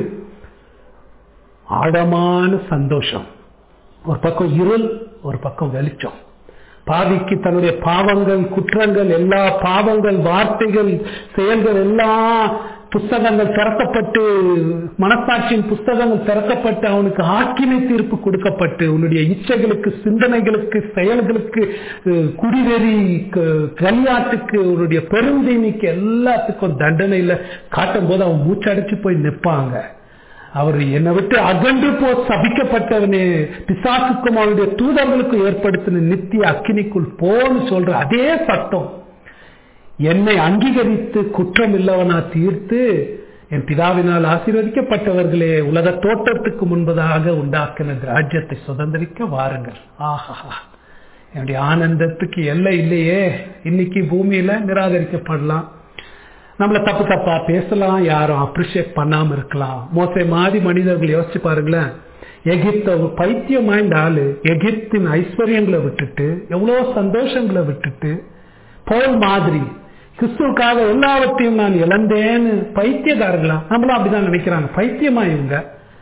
ஆழமான சந்தோஷம். ஒரு பக்கம் இருள், ஒரு பக்கம் வெளிச்சம். பாவிக்கு தன்னுடைய பாவங்கள், குற்றங்கள், எல்லா பாவங்கள், வார்த்தைகள், செயல்கள் எல்லாம் புஸ்தகங்கள் திறக்கப்பட்டு, மனசாட்சியின் புஸ்தகங்கள் திறக்கப்பட்டு அவனுக்கு ஆக்கினை தீர்ப்பு கொடுக்கப்பட்டு, உன்னுடைய இச்சைகளுக்கு, சிந்தனைகளுக்கு, செயல்களுக்கு, குடிவெறி, கலியாட்டுக்கு, உன்னுடைய பெருந்தீனிக்கு எல்லாத்துக்கும் தண்டனையில காட்டும் போது அவன் மூச்சடிச்சு போய் நிற்பாங்க. அவர் என்னை விட்டு அகன்று போ சபிக்கப்பட்டவனே, பிசாசுக்கும் அவருடைய தூதர்களுக்கும் ஏற்படுத்தின நித்திய அக்கினிக்குள் போன்னு சொல்ற அதே சத்தம் என்னை அங்கீகரித்து குற்றம் இல்லவனா தீர்த்து என் பிதாவினால் ஆசீர்வதிக்கப்பட்டவர்களே, உலக தோற்றத்துக்கு முன்பதாக உண்டாக்கின ராஜ்யத்தை சுதந்திரிக்க வாருங்கள். ஆஹா, என்னுடைய ஆனந்தத்துக்கு எல்லை இல்லையே. இன்னைக்கு பூமியில நிராகரிக்கப்படலாம், நம்மள தப்பு தப்பா பேசலாம், யாரும் அப்ரிஷியேட் பண்ணாம இருக்கலாம். மோசே மாதிரி மனிதர்கள் யோசிச்சு பாருங்களேன். எகிப்த பைத்தியமாய்ந்த ஆளு எகிப்தின் ஐஸ்வர்யங்களை விட்டுட்டு, எவ்வளவு சந்தோஷங்களை விட்டுட்டு, போல் மாதிரி கிறிஸ்துவுக்காக எல்லாவற்றையும் நான் இழந்தேன்னு பைத்தியக்காரங்களா? நம்மளும் அப்படிதான் நினைக்கிறாங்க. பைத்தியமா இவங்க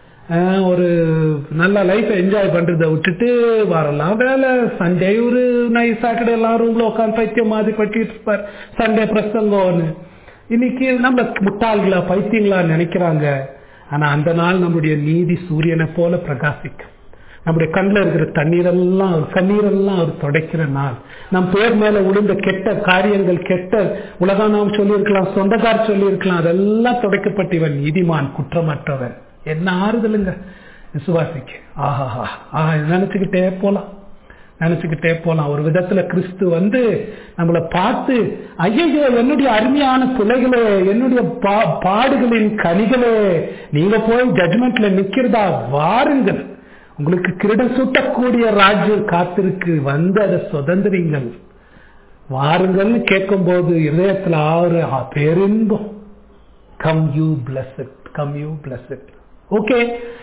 ஒரு நல்ல லைஃப் என்ஜாய் பண்றதை விட்டுட்டு வரலாம் வேலை. சண்டே ஒரு நைட் சாட்டர்டே எல்லாம் ரூம்ல உட்காந்து பைத்தியம் மாதிரி பட்டிட்டு இருப்பார். சண்டே பிரசங்கம்னு இன்னைக்கு நம்ம முட்டாள்களா, பைத்தியங்களா நினைக்கிறாங்க. ஆனா அந்த நாள் நம்முடைய நீதி சூரியனை போல பிரகாசிக்கும். நம்முடைய கண்ணில் இருக்கிற தண்ணீரெல்லாம் கண்ணீரெல்லாம் அவர் துடைக்கிற நாள். நம் பேர் மேல விழுந்த கெட்ட காரியங்கள், கெட்ட உலகம் நாம் சொல்லியிருக்கலாம், சொந்தக்கார் சொல்லியிருக்கலாம், அதெல்லாம் துடைக்கப்பட்டு இவன் நீதிமான், குற்றமற்றவன். என்ன ஆறுதலுங்க விசுவாசிக்கு! ஆஹா ஆஹா நினைச்சுக்கிட்டே போலாம் நினைச்சுக்கிட்டே போலாம். ஒரு விதத்துல கிறிஸ்து வந்து நம்மளை பார்த்து, ஐயோ என்னுடைய அருமையான பிள்ளைகளே, என்னுடைய பாடுகளின் கனிகளே, நீங்க போய் ஜட்ஜ்மெண்ட்ல நிக்கிறதா, வாருங்கள், உங்களுக்கு கிரீடம் சூட்டக்கூடிய ராஜ்யம் காத்திருக்கு, வந்து அதை சுதந்திரிங்கள், வாருங்கள்னு கேட்கும் போது இதயத்துல ஆறு பேரின்பம். Come you blessed, come you blessed. Okay,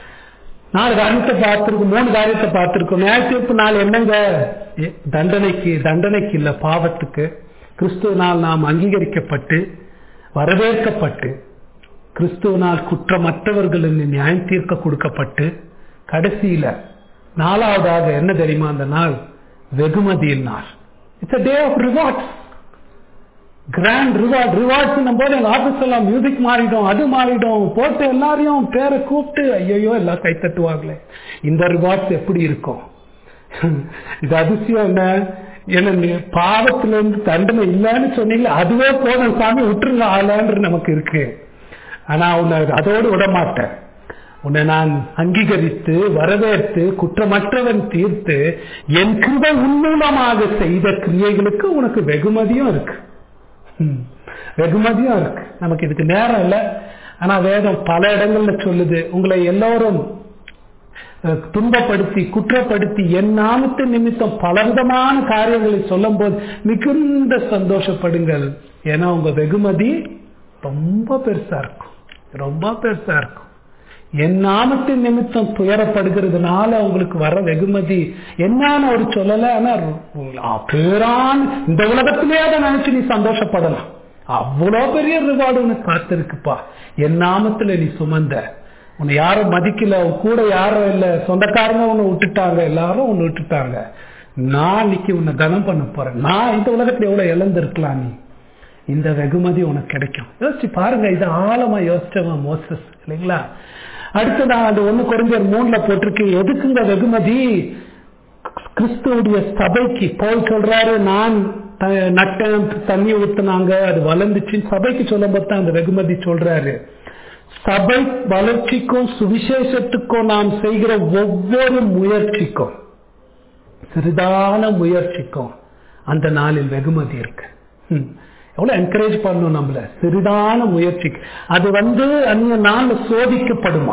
நாலு காரியத்தை பார்த்திருக்கோம், மூணு காரியத்தை பார்த்திருக்கோம். நியாயத்தீர்ப்பு நாள் என்னங்க? தண்டனைக்கு, தண்டனைக்கு இல்ல, பாவத்துக்கு. கிறிஸ்துவனால் நாம் அங்கீகரிக்கப்பட்டு வரவேற்கப்பட்டு கிறிஸ்துவனால் குற்றமற்றவர்கள் நியாயம் தீர்க்க கொடுக்கப்பட்டு கடைசியில நாலாவதாக என்ன தெரியுமா அந்த நாள்? வெகுமதியின் நாள். It's a day of rewards. Grand reward. Rewards போது எங்க ஆபீஸ் எல்லாம் மியூசிக் மாறிடும், அது மாறிடும், போட்டு எல்லாரையும் பேரை கூப்பிட்டு ஐயோ எல்லாம் கை தட்டுவாங்களே. இந்த ரிவார்ட்ஸ் எப்படி இருக்கும்? இது அதிசயம் என்ன? என்ன பாவத்துல இருந்து தண்டனை இல்லைன்னு சொன்னீங்களே, அதுவே போதும் சாமி விட்டுருங்க ஆளான்று நமக்கு இருக்கு. ஆனா உன்னை அதோடு விட மாட்டேன். உன்னை நான் அங்கீகரித்து வரவேற்று குற்றமற்றவன் தீர்த்து என் கிருபை உன்மூலமாக செய்த கிரியைகளுக்கு உனக்கு வெகுமதியும் இருக்கு. வெகுமதியும் இருக்கு. நமக்கு இதுக்கு நேரம் இல்லை. ஆனா வேதம் பல இடங்கள்ல சொல்லுது, உங்களை எல்லோரும் துன்பப்படுத்தி குற்றப்படுத்தி என் நாமத்து நிமித்தம் பலவிதமான காரியங்களை சொல்லும் போது மிகுந்த சந்தோஷப்படுங்கள். ஏன்னா உங்க வெகுமதி ரொம்ப பெருசா இருக்கும், ரொம்ப பெருசா இருக்கும். என் நாமத்தின் நிமித்தம் துயரப்படுகிறதுனால உங்களுக்கு வர வெகுமதி என்னன்னு ஒரு சொல்லல. ஆனா பேரான் இந்த உலகத்திலே அதை நினைச்சு நீ சந்தோஷப்படலாம். அவ்வளவு பெரிய ரிவார்டு உனக்கு காத்திருக்குப்பா. என் நாமத்துல நீ சுமந்த, உன்னை யாரும் மதிக்கல, கூட யாரும் இல்ல, சொந்தக்காரங்க உன்னை விட்டுட்டாங்க, எல்லாரும் உன்னை விட்டுட்டாங்க. நான் இன்னைக்கு உன்னை கனம் பண்ண போறேன். நான் இந்த உலகத்துல எவ்வளவு இழந்திருக்கலாம், நீ இந்த வெகுமதி உனக்கு கிடைக்கும். யோசிச்சு பாருங்க. இது ஆழமா யோசிச்சவன் மோசஸ் இல்லைங்களா? அடுத்ததான் அது ஒண்ணு குறைஞ்சர் மூணுல போட்டிருக்கு. எதுக்குங்க வெகுமதி? கிறிஸ்துவுடைய சபைக்கு பவுல் சொல்றாரு, நான் நட்டம் தண்ணி ஊத்துனாங்க, அது வளர்ந்துச்சு. சபைக்கு சொல்லும் போது தான் அந்த வெகுமதி சொல்றாரு. சபை வளர்ச்சிக்கும் சுவிசேஷத்துக்கும் நாம் செய்கிற ஒவ்வொரு முயற்சிக்கும், சிறிதான முயற்சிக்கும் அந்த நாளில் வெகுமதி இருக்கு. எவ்வளவு என்கரேஜ் பண்ணணும் நம்மள. சிறிதான முயற்சிக்கு அது வந்து அந்த நாள் சோதிக்கப்படுமா?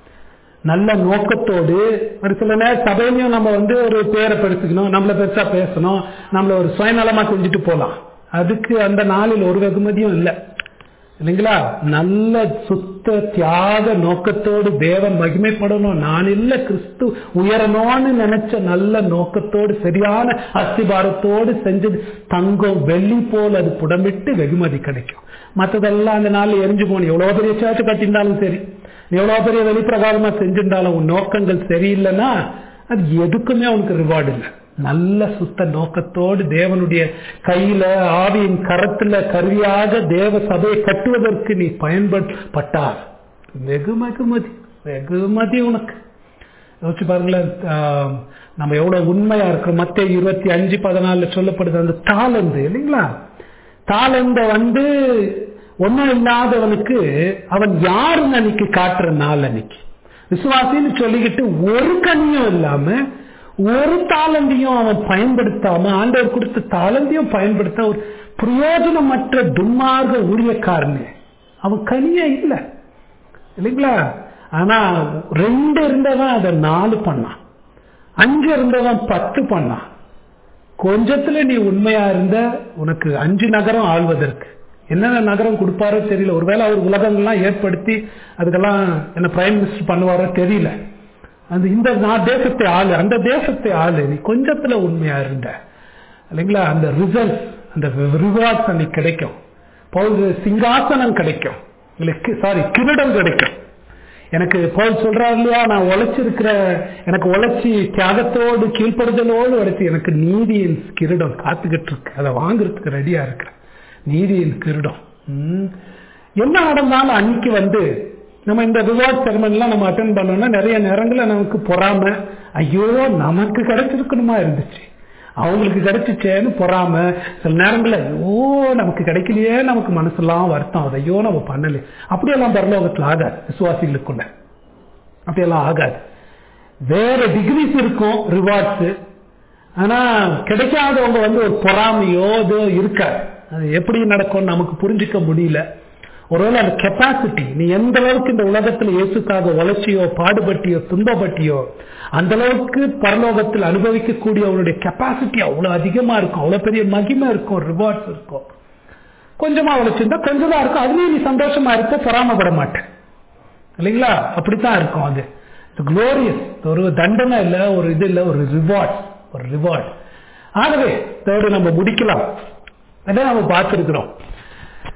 நல்ல நோக்கத்தோடு. ஒரு சில நேரம் சபையிலையும் நம்ம வந்து ஒரு பேரை பெருசுக்கணும், நம்மள பெருசா பேசணும், நம்மள ஒரு சுயநலமா செஞ்சுட்டு போலாம். அதுக்கு அந்த நாளில் ஒரு வெகுமதியும் இல்லை இல்லைங்களா? நல்ல சுத்த தியாக நோக்கத்தோடு தேவன் மகிமைப்படணும், நான் இல்ல கிறிஸ்து உயரணும்னு நினைச்ச நல்ல நோக்கத்தோடு சரியான அஸ்திபாரத்தோடு செஞ்சது தங்கம் வெள்ளி போல் அது புடமிட்டு வெகுமதி கிடைக்கும். மற்றதெல்லாம் அந்த நாள் எரிஞ்சு போகணும். எவ்வளவு பெரிய சேர்த்து கட்டியிருந்தாலும் சரி, எவ்வளவு பெரிய வெளிப்பிரகாரமா செஞ்சிருந்தாலும் உன் நோக்கங்கள் சரியில்லைன்னா அது எதுக்குமே உனக்கு ரிவார்டு இல்லை. நல்ல சுத்த நோக்கத்தோடு தேவனுடைய கையில ஆவியின் கரத்துல கருவியாக தேவ சபையை கட்டுவதற்கு நீ பயன்பட்டால் வெகு வெகுமதி வெகுமதி உனக்கு. யோசிச்சு பாருங்களேன், நம்ம எவ்வளவு உண்மையா இருக்கிறோம். மத்தேயு இருபத்தி அஞ்சு பதினாலுல சொல்லப்படுது அந்த தாளந்து இல்லைங்களா? தாளந்த வந்து ஒன்னும் இல்லாதவனுக்கு அவன் யாருன்னு அன்னைக்கு காட்டுற நாள், அன்னைக்கு விசுவாசின்னு சொல்லிக்கிட்டு ஒரு கனியும் இல்லாம ஒரு தாளந்தையும் அவன் பயன்படுத்தாம, ஆண்டவர் கொடுத்த தாளந்தையும் பயன்படுத்த ஒரு பிரயோஜனமற்ற துன்மார்க்க ஊழியக்காரனு அவன் கனியா இல்லை இல்லைங்களா? ஆனா ரெண்டு இருந்தவன் அதை நாலு பண்ணான், அஞ்சு இருந்தவன் பத்து பண்ணான். கொஞ்சத்துல நீ உண்மையா இருந்த உனக்கு அஞ்சு நகரம் ஆள்வதற்கு என்னென்ன நகரம் கொடுப்பாரோ தெரியல. ஒருவேளை அவர் உலகங்கள்லாம் ஏற்படுத்தி அதுக்கெல்லாம் என்ன பிரைம் மினிஸ்டர் பண்ணுவாரோ தெரியல. அந்த இந்த தேசத்தை ஆளு, அந்த தேசத்தை ஆளு, நீ கொஞ்சத்துல உண்மையா இருந்த இல்லைங்களா? அந்த ரிசல்ட், அந்த ரிவார்ட்ஸ் அன்னைக்கு கிடைக்கும். பவுல் சிங்காசனம் கிடைக்கும், உங்களுக்கு சாரி கிரீடம் கிடைக்கும். எனக்கு பவுல் சொல்றாரு இல்லையா, நான் உழைச்சிருக்கிற, எனக்கு உழைச்சி தியாகத்தோடு கீழ்ப்படுதலோடு உழைச்சி எனக்கு நீதியின் கிரீடம் காத்துக்கிட்டு இருக்கு, அதை வாங்குறதுக்கு ரெடியா இருக்கிற நீதியின் கிரீடம். என்ன நடந்தாலும் அன்னைக்கு வந்து நம்ம இந்த ரிவார்ட் செரமனிலாம் நம்ம அட்டென்ட் பண்ணோம்னா நிறைய நேரங்கள்ல நமக்கு பொறாம, ஐயோ நமக்கு கிடைச்சிருக்கணுமா இருந்துச்சு, அவங்களுக்கு கிடைச்சிச்சேன்னு பொறாம, சில நேரங்கள்ல ஐயோ நமக்கு கிடைக்கலையே நமக்கு மனசெல்லாம் வருத்தம், ஐயோ நம்ம பண்ணல. அப்படியெல்லாம் பரலோகத்தில் ஆகாது, விசுவாசிகளுக்குள்ள அப்படியெல்லாம் ஆகாது. வேற டிகிரிஸ் இருக்கும் ரிவார்ட்ஸ். ஆனா கிடைக்காதவங்க வந்து ஒரு பொறாமையோ இதோ இருக்காது. அது எப்படி நடக்கும் நமக்கு புரிஞ்சுக்க முடியல. ஒருவேளை அந்த கெப்பாசிட்டி, நீ எந்த அளவுக்கு இந்த உலகத்துல இயேசுக்காக உழைச்சியோ பாடுபட்டியோ துன்பப்பட்டியோ அந்த அளவுக்கு பரலோகத்தில் அனுபவிக்கக்கூடிய அவனுடைய கெப்பாசிட்டி அவ்வளவு அதிகமா இருக்கும், அவ்வளவு பெரிய மகிமை இருக்கும், ரிவார்ட்ஸ் இருக்கும். கொஞ்சமா உழைச்சிருந்தா கொஞ்சமா இருக்கும், அதுலயும் நீ சந்தோஷமா இருக்க, பொறாமப்பட மாட்டேன் இல்லைங்களா? அப்படித்தான் இருக்கும். அது குளோரியஸ், ஒரு தண்டனை இல்ல, ஒரு இது இல்ல, ஒரு ரிவார்ட், ஒரு ரிவார்ட். ஆகவே தேர்டு நம்ம முடிக்கலாம். அதான் நம்ம பார்த்திருக்கிறோம்.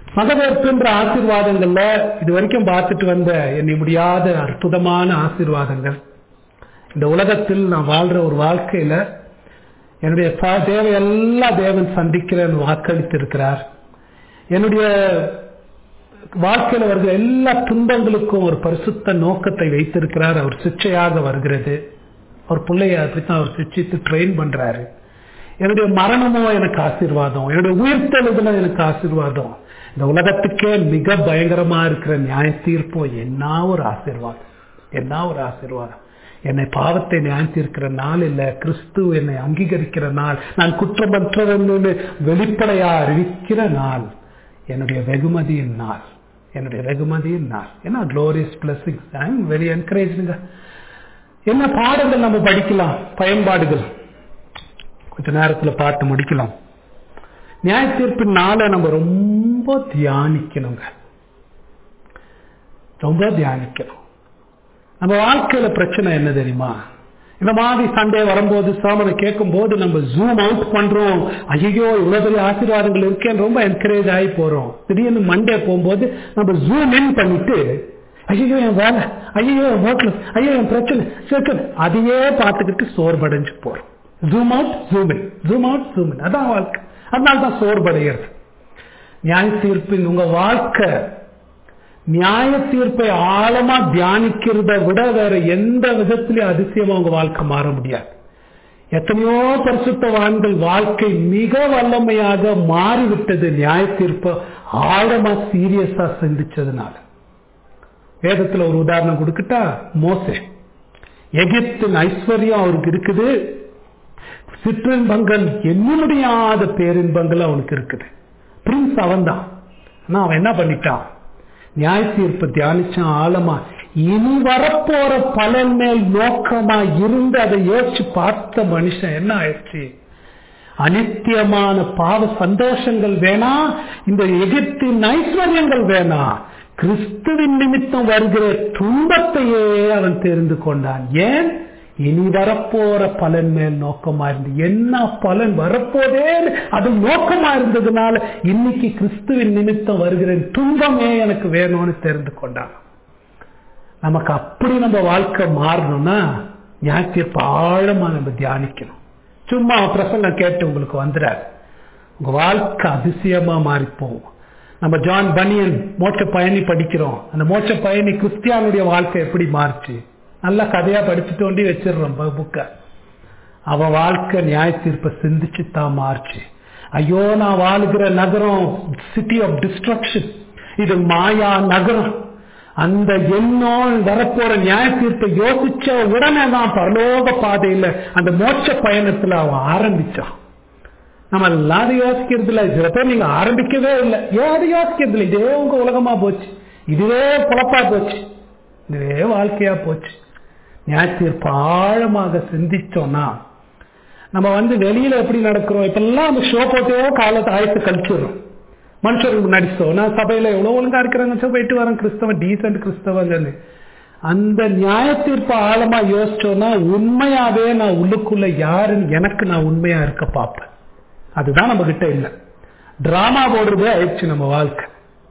மகவேற்புன்ற ஆசீர்வாதங்கள்ல இது வரைக்கும் பார்த்துட்டு வந்த எண்ணி முடியாத அற்புதமான ஆசீர்வாதங்கள். இந்த உலகத்தில் நான் வாழ்ற ஒரு வாழ்க்கையில என்னுடைய தேவையெல்லாம் தேவன் சந்திக்கிற வாக்களித்து இருக்கிறார். என்னுடைய வாழ்க்கையில வருகிற எல்லா துன்பங்களுக்கும் ஒரு பரிசுத்த நோக்கத்தை வைத்திருக்கிறார். அவர் சிக்ஷையாக வருகிறது. அவர் பிள்ளைய அப்படித்தான் அவர் சிக்ஷித்து ட்ரெயின் பண்றாரு. என்னுடைய மரணமோ எனக்கு ஆசீர்வாதம், என்னுடைய உயிர்த்தெழுதலும் எனக்கு ஆசீர்வாதம். இந்த உலகத்துக்கே மிக பயங்கரமா இருக்கிற நியாய தீர்ப்போ என்ன ஒரு ஆசீர்வாதம், என்ன ஒரு ஆசீர்வாதம். என்னை பாவத்தை நியாயம் தீர்க்கிற நாள் இல்ல, கிறிஸ்து என்னை அங்கீகரிக்கிற நாள், நான் குற்றமற்றவன் வெளிப்படையா அறிவிக்கிற நாள், என்னுடைய வெகுமதியின் நாள், என்னுடைய வெகுமதியின் நாள். என்ன glorious blessings. I am very encouraging. என்ன பாடங்கள் நம்ம படிக்கலாம், பயன்பாடுகள் கொஞ்ச நேரத்துல பார்த்து முடிக்கலாம். நியாய தீர்ப்பின் நாளை நம்ம ரொம்ப தியானிக்கணுங்க, ரொம்ப தியானிக்கணும். நம்ம வாழ்க்கையில பிரச்சனை என்ன தெரியுமா? இந்த மாதிரி சண்டே வரும்போது சாமனை கேட்கும் போது நம்ம ஜூம் அவுட் பண்றோம். ஐயோ இவ்வளவு பெரிய ஆசீர்வாதங்கள் இருக்கேன்னு ரொம்ப என்கரேஜ் ஆகி போறோம். திடீர்னு மண்டே போகும்போது நம்ம ஜூம் இன் பண்ணிட்டு ஐயோ என் வேலை, ஐயோ என் ஹோட்டல், ஐயோ என் பிரச்சனை சேர்க்கணும், அதையே பார்த்துக்கிட்டு சோர்வடைஞ்சு போறோம். Zoom out zoom in, zoom out zoom in, அதான் வாழ்க்கை. அதனால்தான் சோர்வடைகிறது. நியாய தீர்ப்பின் உங்க வாழ்க்கை நியாய தீர்ப்பை ஆழமா தியானிக்கிறத விட வேற எந்த விதத்திலேயும் அதிசயமா உங்க வாழ்க்கை மாற முடியாது. எத்தனையோ பரிசுத்தவான்கள் வாழ்க்கை மிக வல்லமையாக மாறிவிட்டது நியாய தீர்ப்பை ஆழமா சீரியஸா சிந்திச்சதுனால. வேதத்துல ஒரு உதாரணம் கொடுக்கிட்டா, மோசே, எகிப்தின் ஐஸ்வர்யம் அவருக்கு இருக்குது, சிற்றின்பங்கள் எண்ண முடியாத பேரின்பங்கள் அவனுக்கு இருக்குது. பிரின்ஸ் அவன் தான். ஆனா அவன் என்ன பண்ணிட்டான்? நியாய தீர்ப்பு தியானிச்சான் ஆழமா. இனி வரப்போற பலன் மேல் நோக்கமா இருந்து அதை யோசிச்சு பார்த்த மனுஷன் என்ன ஆயிடுச்சு? அனித்தியமான பாவ சந்தோஷங்கள் வேணா, இந்த எகிப்தின் ஐஸ்வர்யங்கள் வேணா, கிறிஸ்துவின் நிமித்தம் வருகிற துன்பத்தையே அவன் தெரிந்து கொண்டான். ஏன்? இனி வரப்போற பலன் மேல் நோக்கமா இருந்து, என்ன பலன் வரப்போதே அது நோக்கமா இருந்ததுனால இன்னைக்கு கிறிஸ்துவின் நிமித்தம் வருகிற துன்பமே எனக்கு வேணும்னு தெரிந்து கொண்டான். நமக்கு அப்படி நம்ம வாழ்க்கை மாறணும்னா ஞாயிற்று ஆழமா நம்ம தியானிக்கணும். சும்மா பிரசங்கம் கேட்டு உங்களுக்கு வந்துடாது, உங்க வாழ்க்கை அதிசயமா மாறி போகும். நம்ம ஜான் பனியன் மோட்ச பயணி படிக்கிறோம். அந்த மோட்ச பயணி கிறிஸ்டியானுடைய வாழ்க்கை எப்படி மாறுச்சு நல்ல கதையா படிச்சுட்டு ஒண்டி வச்சிடறோம் புக்க. அவ வாழ்க்கை நியாய தீர்ப்பை சிந்திச்சு தான் மாறுச்சு. ஐயோ நான் வாழுகிற நகரம் சிட்டி ஆஃப் டிஸ்ட்ரக்ஷன், இது மாயா நகரம். அந்த எண்ணம் வரப்போற நியாய தீர்ப்பை யோசிச்ச உடனே தான் பரலோக பாதையில அந்த மோட்ச பயணத்துல அவன் ஆரம்பிச்சான். நம்ம எல்லாரும் யோசிக்கிறது இல்லை. சில பேர் நீங்க ஆரம்பிக்கவே இல்லை, ஏன் அது யோசிக்கிறது இல்லை? இதே உங்க உலகமா போச்சு, இதுவே பொழப்பா போச்சு, இதுவே வாழ்க்கையா போச்சு. நியாய தீர்ப்பு ஆழமாக சிந்திச்சோம்னா நம்ம வந்து வெளியில எப்படி நடக்கிறோம், இப்ப எல்லாம் அந்த ஷோ போட்டோ காலத்தை ஆயத்து கழிச்சிடுறோம். மனுஷருக்கு நடிச்சோம், நான் சபையில எவ்வளவு ஒழுங்கா இருக்கிறாங்க, போயிட்டு வரேன் கிறிஸ்தவன், டீசன்ட் கிறிஸ்தவங்கன்னு. அந்த நியாய தீர்ப்பு ஆழமா யோசிச்சோம்னா உண்மையாவே நான் உள்ளுக்குள்ள யாருன்னு எனக்கு நான் உண்மையா இருக்க பார்ப்பேன். அதுதான் நம்ம கிட்ட இல்லை, டிராமா போடுறதே ஆயிடுச்சு நம்ம வாழ்க்கை.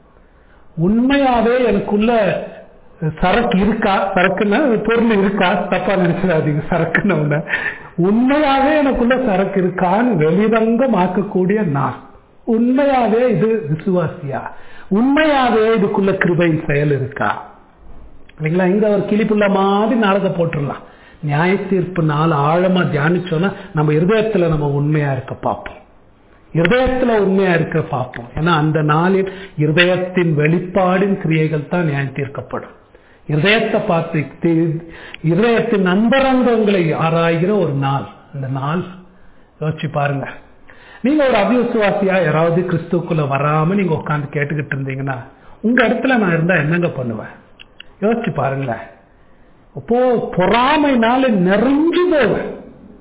உண்மையாவே எனக்குள்ள சரக்கு இருக்கா, சரக்குன்னா பொருள் இருக்கா, தப்பா நினைச்சிடாதீங்க, சரக்குன்னு உண்மையாவே எனக்குள்ள சரக்கு இருக்கான்னு வெளிரங்கமாக்கக்கூடிய நான், உண்மையாவே இது விசுவாசியா, உண்மையாவே இதுக்குள்ள கிருபையின் செயல் இருக்கா இல்லைங்களா? இங்க ஒரு கிளிப்புள்ள மாதிரி நாடகம் போட்டுடலாம். நியாய தீர்ப்பு நாள் ஆழமா தியானிச்சோன்னா நம்ம இருதயத்துல நம்ம உண்மையா இருக்க பார்ப்போம், இருதயத்துல உண்மையா இருக்க பார்ப்போம். ஏன்னா அந்த நாளில் இருதயத்தின் வெளிப்பாடின் கிரியைகள் தான் நியாயம் தீர்க்கப்படும். இருதயத்தை பார்த்து இருதயத்தின் அந்தரங்கங்களை ஆராய்கிற ஒரு நாள் இந்த நாள். யோசிச்சு பாருங்க, நீங்க ஒரு அவிசுவாசியா யாராவது கிறிஸ்துக்குள்ள வராம நீங்க உட்காந்து கேட்டுக்கிட்டு இருந்தீங்கன்னா உங்க இடத்துல நான் இருந்தா என்னங்க பண்ணுவேன்? யோசிச்சு பாருங்களேன். அப்போ பொறாமைனால நிறைஞ்சு போவேன்.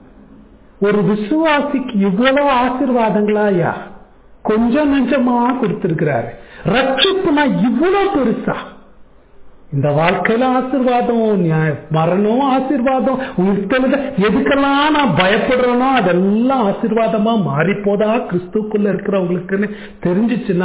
ஒரு விசுவாசிக்கு இவ்வளவு ஆசீர்வாதங்களா ஐயா கொஞ்சம் நெஞ்சமா கொடுத்திருக்கிறாரு. ரட்சிப்புனா இவ்வளவு பெருசா? இந்த வாழ்க்கையில ஆசீர்வாதம், மரணம் ஆசீர்வாதம், உயிர்த்தெழுத எதுக்கெல்லாம் நான் பயப்படுறேனோ அதெல்லாம் ஆசீர்வாதமா மாறி போதா கிறிஸ்துக்குள்ள இருக்கிறவங்களுக்குன்னு தெரிஞ்சிச்சுன்னா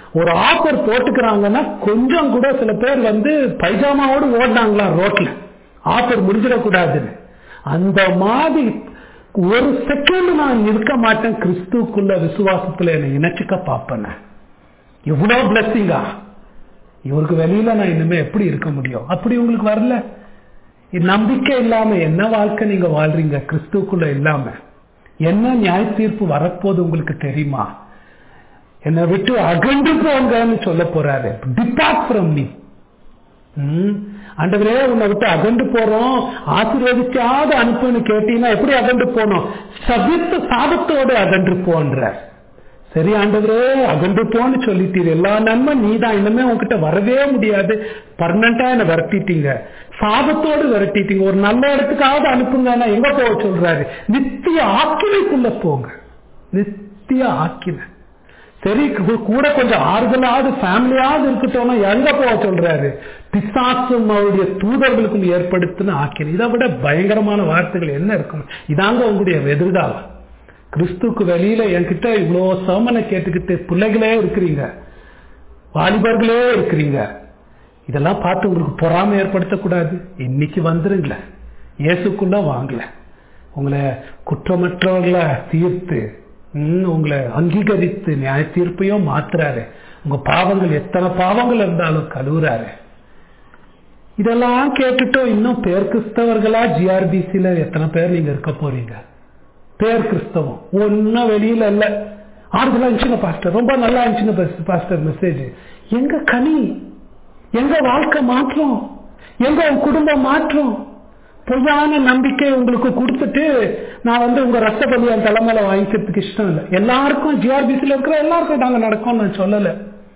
ஒரு ஆஃபர் போட்டுக்கிறாங்கன்னா கொஞ்சம் கூட சில பேர் வந்து பைஜாமாவோடு ஓடினாங்களா ரோட்ல, ஆஃபர் முடிஞ்சிடக்கூடாதுன்னு. அந்த மாதிரி ஒரு செகண்ட் நான் இருக்க மாட்டேன், கிறிஸ்துக்குள்ள விசுவாசத்துல என்னை இணைச்சிக்க பார்ப்பேன். இவ்வளவு பிளஸிங்கா இவருக்கு வெளியில நான் இனிமே எப்படி இருக்க முடியும்? அப்படி உங்களுக்கு வரல? நம்பிக்கை இல்லாம என்ன வாழ்க்கை நீங்க வாழ்றீங்க? கிறிஸ்துக்குள்ள இல்லாம என்ன நியாய தீர்ப்பு வரப்போது உங்களுக்கு தெரியுமா? என்னை விட்டு அகன்று போங்கன்னு சொல்ல போறாரு. Depart from me. ஆண்டவரே உன்னை விட்டு அகன்று போறோம், ஆசீர்வதிக்காத அனுப்புன்னு கேட்டீங்கன்னா எப்படி அகன்று போனோம்? சபித்த சாபத்தோடு அகன்று போன்ற. சரி ஆண்டவரே அகன்று போன்னு சொல்லிட்டீர், எல்லா நன்மை நீதான், இனிமே உங்ககிட்ட வரவே முடியாது, பர்மனண்டா என்ன விரட்டிட்டீங்க, சாபத்தோடு விரட்டிட்டீங்க, ஒரு நல்ல இடத்துக்காவது அனுப்புங்கன்னா எங்க போக சொல்றாரு? நித்திய ஆக்கினைக்குள்ள போங்க, நித்திய ஆக்கினை. சரி கூட கொஞ்சம் ஆறுதலாவது ஃபேமிலியாவது இருக்கட்டும், எங்க போக சொல்றாரு? பிசாசும் அவருடைய தூதர்களுக்கும் ஏற்படுத்தின ஆக்கினை. இதை விட பயங்கரமான வார்த்தைகள் என்ன இருக்கும்? இதாங்க உங்களுடைய எதிர்காலம். கிறிஸ்துக்கு வெளியில என்கிட்ட இவ்வளவு சமனை கேட்டுக்கிட்டு பிள்ளைகளே இருக்கிறீங்க, வாலிபர்களே இருக்கிறீங்க, இதெல்லாம் பார்த்து உங்களுக்கு பொறாமை ஏற்படுத்தக்கூடாது. இன்னைக்கு வந்துருங்களேன், இயேசுக்குள்ள வாங்கல, உங்களை குற்றமற்றவர்களை தீர்த்து உங்களை அங்கீகரித்து நியாய தீர்ப்பையும் மாத்துறாரு. உங்க பாவங்கள் எத்தனை பாவங்கள் இருந்தாலும் கழுவுறாரு. இதெல்லாம் கேட்டுட்டோம். இன்னும் பேர் கிறிஸ்தவர்களா ஜிஆர்பிசில எத்தனை பேர் நீங்க இருக்க போறீங்க? பேர் கிறிஸ்தவம் ஒன்னும் வெளியில இல்ல. ஆறுதலா இருந்துச்சுங்க பாஸ்டர், ரொம்ப நல்லா இருந்துச்சுங்க பாஸ்டர் மெசேஜ். எங்க கனி, எங்க வாழ்க்கை மாற்றம், எங்க குடும்பம் மாற்றம்? பொய்யான நம்பிக்கை உங்களுக்கு கொடுத்துட்டு நான் வந்து உங்க ரத்த பலியை என் தலைமையில வாங்கிக்கிறதுக்கு இஷ்டம் இல்லை. எல்லாருக்கும் ஜிஆர்பிசில இருக்கிற எல்லாருக்கும் நாங்க நடக்கும் நான் சொல்லல.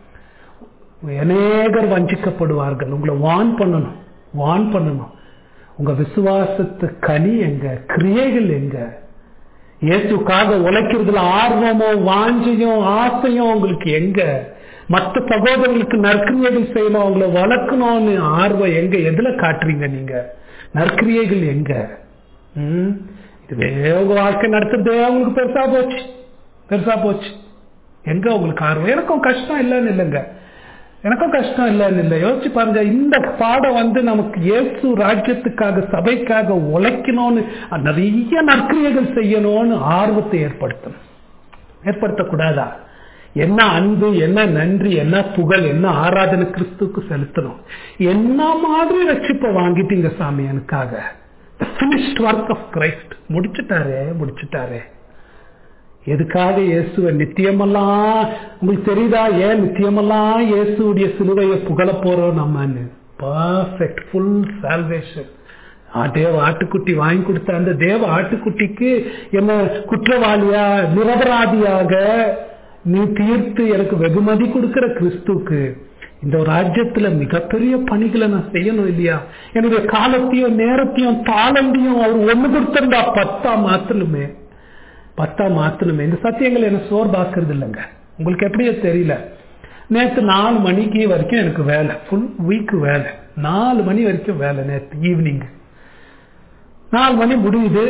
அநேகர் வஞ்சிக்கப்படுவார்கள். உங்களை வான் பண்ணணும், வான் பண்ணணும். உங்க விசுவாசத்து கனி எங்க, கிரியைகள் எங்க? இயேசுக்காக உழைக்கிறதுல ஆர்வமோ வாஞ்சையும் ஆசையும் உங்களுக்கு எங்க? மற்ற சகோதரர்களுக்கு நற்கிரியைகள் செய்யணும், அவங்களை வளர்க்கணும்னு ஆர்வம் எங்க? எதுல காட்டுறீங்க நீங்க? நற்கிரியைகள் எங்க? உம் இதுவே உங்க வாழ்க்கை நடத்துறதே உங்களுக்கு பெருசா போச்சு, பெருசா போச்சு. எங்க உங்களுக்கு ஆர்வம்? எனக்கும் கஷ்டம் இல்லைன்னு இல்லைங்க, எனக்கும் கஷ்டம் இல்லைன்னு இல்லை. யோசிச்சு பாருங்க, இந்த பாடம் வந்து நமக்கு இயேசு ராஜ்யத்துக்காக சபைக்காக உழைக்கணும்னு நிறைய நற்கிரியைகள் செய்யணும்னு ஆர்வத்தை ஏற்படுத்தணும். ஏற்படுத்தக்கூடாதா? என்ன அன்பு, என்ன நன்றி, என்ன புகழ், என்ன ஆராதனை கிறிஸ்துக்கு செலுத்தணும். என்ன மாதிரி ரட்சிப்பை வாங்கிட்டீங்க சாமி எனக்காக. The finished work of Christ. முடிச்சுட்டாரே, முடிச்சுட்டாரே. எதுக்காக இயேசுவை நித்தியமெல்லாம் உங்களுக்கு தெரியுதா? ஏன் நித்தியமெல்லாம் இயேசுடைய சிலுவையை புகழ போறோம் நம்மன்னு? Perfect full salvation. தேவ ஆட்டுக்குட்டி வாங்கி கொடுத்த அந்த தேவ ஆட்டுக்குட்டிக்கு என்ன குற்றவாளியா நிரபராதியாக நீ தீர்த்து எனக்கு வெகுமதி கொடுக்கிற கிறிஸ்துக்கு இந்த ராஜ்யத்துல மிகப்பெரிய பணிகளை நான் செய்யணும் இல்லையா? என்னுடைய காலத்தையும் நேரத்தையும் தாளந்தையும் அவர் ஒண்ணு கொடுத்திருந்தா பத்தா மாத்தணுமே, பத்தா மாத்தணுமே. இந்த சத்தியங்கள் என்ன சோர்பாக்குறது இல்லைங்க. உங்களுக்கு எப்படியோ தெரியல. நேற்று நாலு மணிக்கு வரைக்கும் எனக்கு வேலை, ஃபுல் வீக் வேலை, நாலு மணி வரைக்கும் வேலை. நேற்று ஈவினிங் நாலு மணி முடியுது.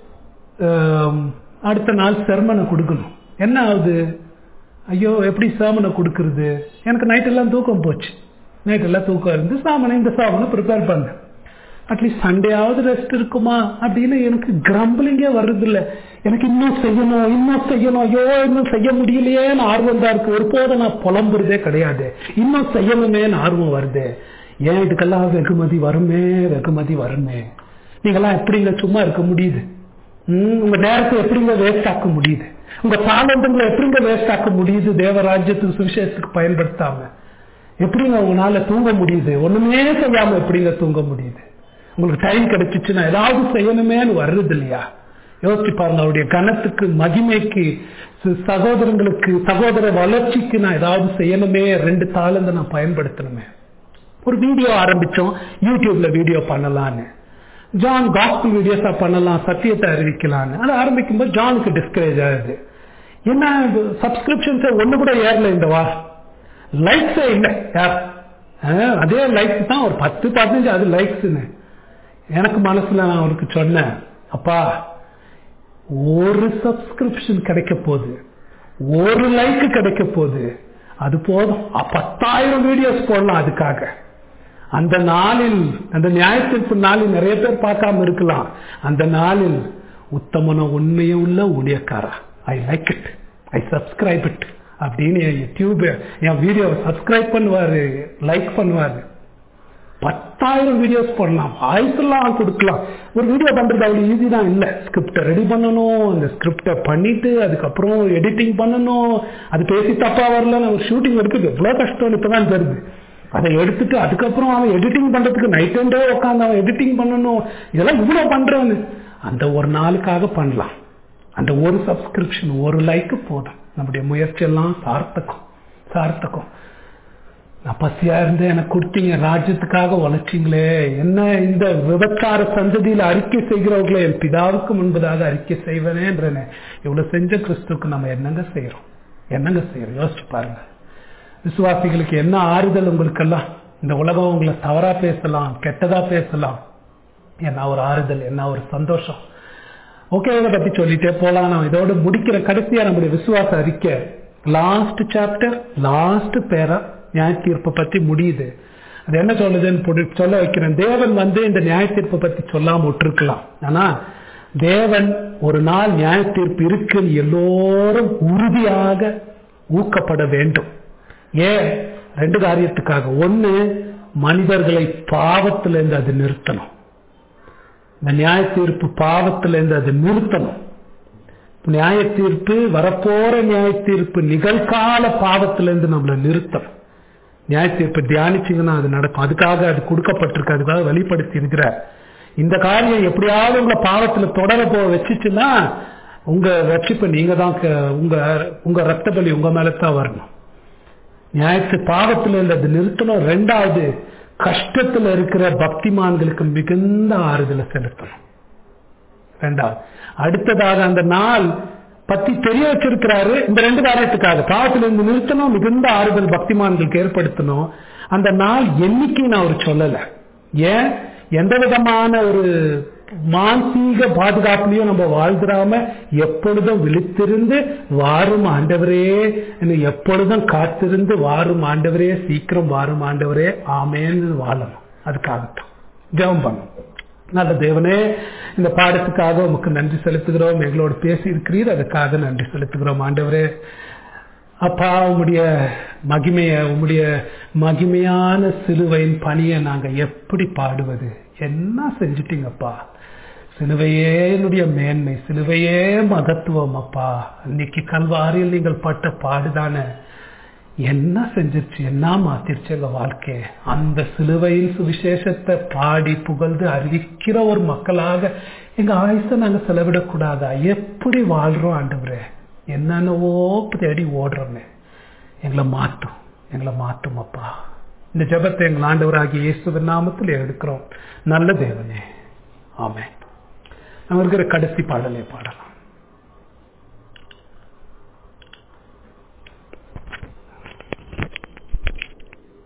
அடுத்த நாள் செர்மனை கொடுக்கணும். என்ன ஆகுது? ஐயோ எப்படி சாமனை கொடுக்கறது? எனக்கு நைட் எல்லாம் தூக்கம் போச்சு. நைட் எல்லாம் தூக்கம் இருந்து சாமனை இந்த சாமனை ப்ரிப்பேர் பண்ணேன். அட்லீஸ்ட் சண்டேயாவது ரெஸ்ட் இருக்குமா அப்படின்னு எனக்கு கிரம்பிளிங்கே வர்றது இல்லை. எனக்கு இன்னும் செய்யணும், இன்னும் செய்யணும், ஐயோ இன்னும் செய்ய முடியலையேன்னு ஆர்வம் தான் இருக்கு. ஒருபோதும் நான் புலம்புறதே கிடையாது, இன்னும் செய்யணுமேன்னு ஆர்வம் வருது. ஏன் இதுக்கெல்லாம் வெகுமதி வருமே, வெகுமதி வருமே. நீங்கெல்லாம் எப்படிங்க சும்மா இருக்க முடியுது? உம் உங்க நேரத்தை எப்படிங்க வேஸ்ட் ஆக்க முடியுது? உங்க தாளந்தங்களை எப்படிங்க வேஸ்ட் ஆக்க முடியுது? தேவராஜ்யத்துக்கு சுவிசேஷத்துக்கு பயன்படுத்தாம எப்படிங்க உங்களால தூங்க முடியுது? ஒண்ணுமே செய்யாம எப்படிங்க தூங்க முடியுது? உங்களுக்கு டைம் கிடைச்சிச்சுன்னா ஏதாவது செய்யணுமேன்னு வர்றது இல்லையா? யோசிச்சு பாருங்க. அவருடைய கனத்துக்கு, மகிமைக்கு, சகோதரங்களுக்கு, சகோதர வளர்ச்சிக்கு நான் ஏதாவது செய்யணுமே. ரெண்டு தாளந்தை நான் பயன்படுத்தணுமே. ஒரு வீடியோ ஆரம்பிச்சோம், யூடியூப்ல வீடியோ பண்ணலான்னு. ஜான் காஸ்பல் வீடியோஸா பண்ணலாம், சத்தியத்தை அறிவிக்கலான்னு. அதை ஆரம்பிக்கும் போது ஜானுக்கு டிஸ்கரேஜ் ஆகுது. என்ன சப்ஸ்கிரிப்ஷன்ஸ் ஒண்ணு கூட ஏறல இந்த வாரம், லைக்ஸே இல்லை. யார் அதே லைக்ஸ் தான், ஒரு பத்து பதினஞ்சு அது லைக்ஸ்ன்னு. எனக்கு மனசுல நான் அவருக்கு சொன்னேன், அப்பா ஒரு சப்ஸ்கிரிப்ஷன் கிடைக்க போகுது, ஒரு லைக் கிடைக்க போகுது, அது போதும். பத்தாயிரம் வீடியோஸ் போடலாம் அதுக்காக. அந்த நாளில், அந்த நியாயத்திற்கு நாளில் நிறைய பேர் பார்க்காம இருக்கலாம். அந்த நாளில் உத்தமன உண்மையை உள்ள ஊழியக்காரா, I like it, I subscribe it அப்படின்னு யூடியூப் என் வீடியோவை சப்ஸ்கிரைப் பண்ணுவாரு, லைக் பண்ணுவாரு. பத்தாயிரம் வீடியோஸ் பண்ணலாம், ஆயிரத்தெல்லாம் கொடுக்கலாம். ஒரு வீடியோ பண்றது அவ்வளவு ஈஸி தான் இல்லை. ஸ்கிரிப்டை ரெடி பண்ணணும், அந்த ஸ்கிரிப்டை பண்ணிட்டு அதுக்கப்புறம் எடிட்டிங் பண்ணணும். அது பேசி தப்பா வரல, ஒரு ஷூட்டிங் எடுக்குது எவ்வளவு கஷ்டம் இப்பதான் தெரியுது. அதை எடுத்துட்டு அதுக்கப்புறம் அவன் எடிட்டிங் பண்றதுக்கு நைட் அண்ட் டே உட்காந்து அவன் எடிட்டிங் பண்ணணும். இதெல்லாம் இவ்வளவு பண்றான்னு அந்த ஒரு நாளுக்காக பண்ணலாம். அந்த ஒரு சப்ஸ்கிரிப்ஷன், ஒரு லைக்கு போதும். நம்முடைய முயற்சி எல்லாம் சார்த்தக்கும் சார்த்தக்கும். நான் பசியா இருந்து எனக்கு கொடுத்தீங்க, ராஜ்யத்துக்காக உழைச்சிங்களே, என்ன இந்த விபச்சார சந்ததியில அறிக்கை செய்கிறவர்களே என் பிதாவுக்கு முன்பதாக அறிக்கை செய்வேனேன்றனே. இவ்வளவு செஞ்ச கிறிஸ்துக்கு நம்ம என்னங்க செய்யறோம், என்னங்க செய்யறோம் யோசிச்சு பாருங்க. விசுவாசிகளுக்கு என்ன ஆறுதல் உங்களுக்கெல்லாம். இந்த உலகம் உங்களை தவறா பேசலாம், கெட்டதா பேசலாம், என்ன ஒரு ஆறுதல், என்ன ஒரு சந்தோஷம். ஓகே, இதை பத்தி சொல்லிட்டே போலாம். நான் இதோட முடிக்கிற கடைசியா நம்முடைய விசுவாச அறிக்கை லாஸ்ட் சாப்டர், லாஸ்ட் பேரா நியாய தீர்ப்பை பத்தி முடியுது. அது என்ன சொல்லுதுன்னு சொல்ல வைக்கிறேன். தேவன் வந்து இந்த நியாய தீர்ப்பை பத்தி சொல்லாம விட்டுருக்கலாம். ஆனா தேவன் ஒரு நாள் நியாய தீர்ப்பு இருக்குன்னு எல்லோரும் உறுதியாக ஊக்கப்பட வேண்டும். ஏன்? ரெண்டு காரியத்துக்காக. ஒண்ணு, மனிதர்களை பாவத்திலிருந்து அது நிறுத்தணும். இந்த நியாய தீர்ப்பு பாவத்திலிருந்து அது நிறுத்தணும். நியாய தீர்ப்பு, வரப்போற நியாய தீர்ப்பு நிகழ்கால பாவத்திலிருந்து நம்மளை நிறுத்தணும். நியாய தீர்ப்பு தியானிச்சிங்கன்னா அது நடக்கும். அதுக்காக அது கொடுக்கப்பட்டிருக்கு, அதுக்காக வெளிப்படுத்தி இருக்கிறார். இந்த காரியம் எப்படியாவது உங்களை பாவத்துல தொடர போக வச்சுச்சுன்னா உங்க ரட்சிப்பு நீங்க தான், உங்க உங்க ரத்த பலி உங்க மேலத்தான் வரணும். நியாயத்து பாவத்துல அது நிறுத்தணும். ரெண்டாவது, கஷ்டத்துல இருக்கிற பக்திமான்களுக்கு மிகுந்த ஆறுதலை செலுத்தணும். ரெண்டாவது. அடுத்ததாக அந்த நாள் பத்தி தெரிய வச்சிருக்கிறாரு. இந்த ரெண்டு காரியத்துக்காக பாவத்துல இருந்து நிறுத்தணும், மிகுந்த ஆறுதல் பக்திமான்களுக்கு ஏற்படுத்தணும். அந்த நாள் என்னைக்கு நான் ஒரு சொல்லல. ஏன்? எந்த விதமான ஒரு மானசீக பாதுகாப்புலையும் நம்ம வாழ்ந்துடாம எப்பொழுதும் விழித்திருந்து வாரும் ஆண்டவரே, எப்பொழுதும் காத்திருந்து வாரும் ஆண்டவரே, சீக்கிரம் வாரும் ஆண்டவரே, ஆமேன்னு வாழணும். அதுக்காகத்தான் ஜெபம் பண்ணணும். நல்ல தேவனே, இந்த பாடத்துக்காக உமக்கு நன்றி செலுத்துகிறோம். எங்களோடு பேசி இருக்கிறீர், அதுக்காக நன்றி செலுத்துகிறோம் ஆண்டவரே. அப்பா, உம்முடைய மகிமைய, உம்முடைய மகிமையான சிலுவையின் பணியை நாங்க எப்படி பாடுவது? என்ன செஞ்சுட்டீங்கப்பா. சிலுவையே என்னுடைய மேன்மை, சிலுவையே மகத்துவம். அப்பா, இன்னைக்கு கல்வாரியில் நீங்கள் பட்ட பாடுதான என்ன செஞ்சிருச்சு, என்ன மாத்திருச்சு எங்க வாழ்க்கை. அந்த சிலுவையின் சுவிசேஷத்தை பாடி புகழ்ந்து அறிவிக்கிற ஒரு மக்களாக எங்க ஆயுசை நாங்க செலவிடக்கூடாதா? எப்படி வாழ்றோம் ஆண்டவரே? என்னென்னவோ தேடி ஓடுறோமே. எங்களை மாற்றும், எங்களை மாற்றும் அப்பா. இந்த ஜெபத்தை எங்கள் ஆண்டவராகிய இயேசுவின் நாமத்தில் எடுக்கிறோம் நல்ல தேவனே, ஆமென். நம்ம இருக்கிற கடைசி பாடலே பாடலாம்.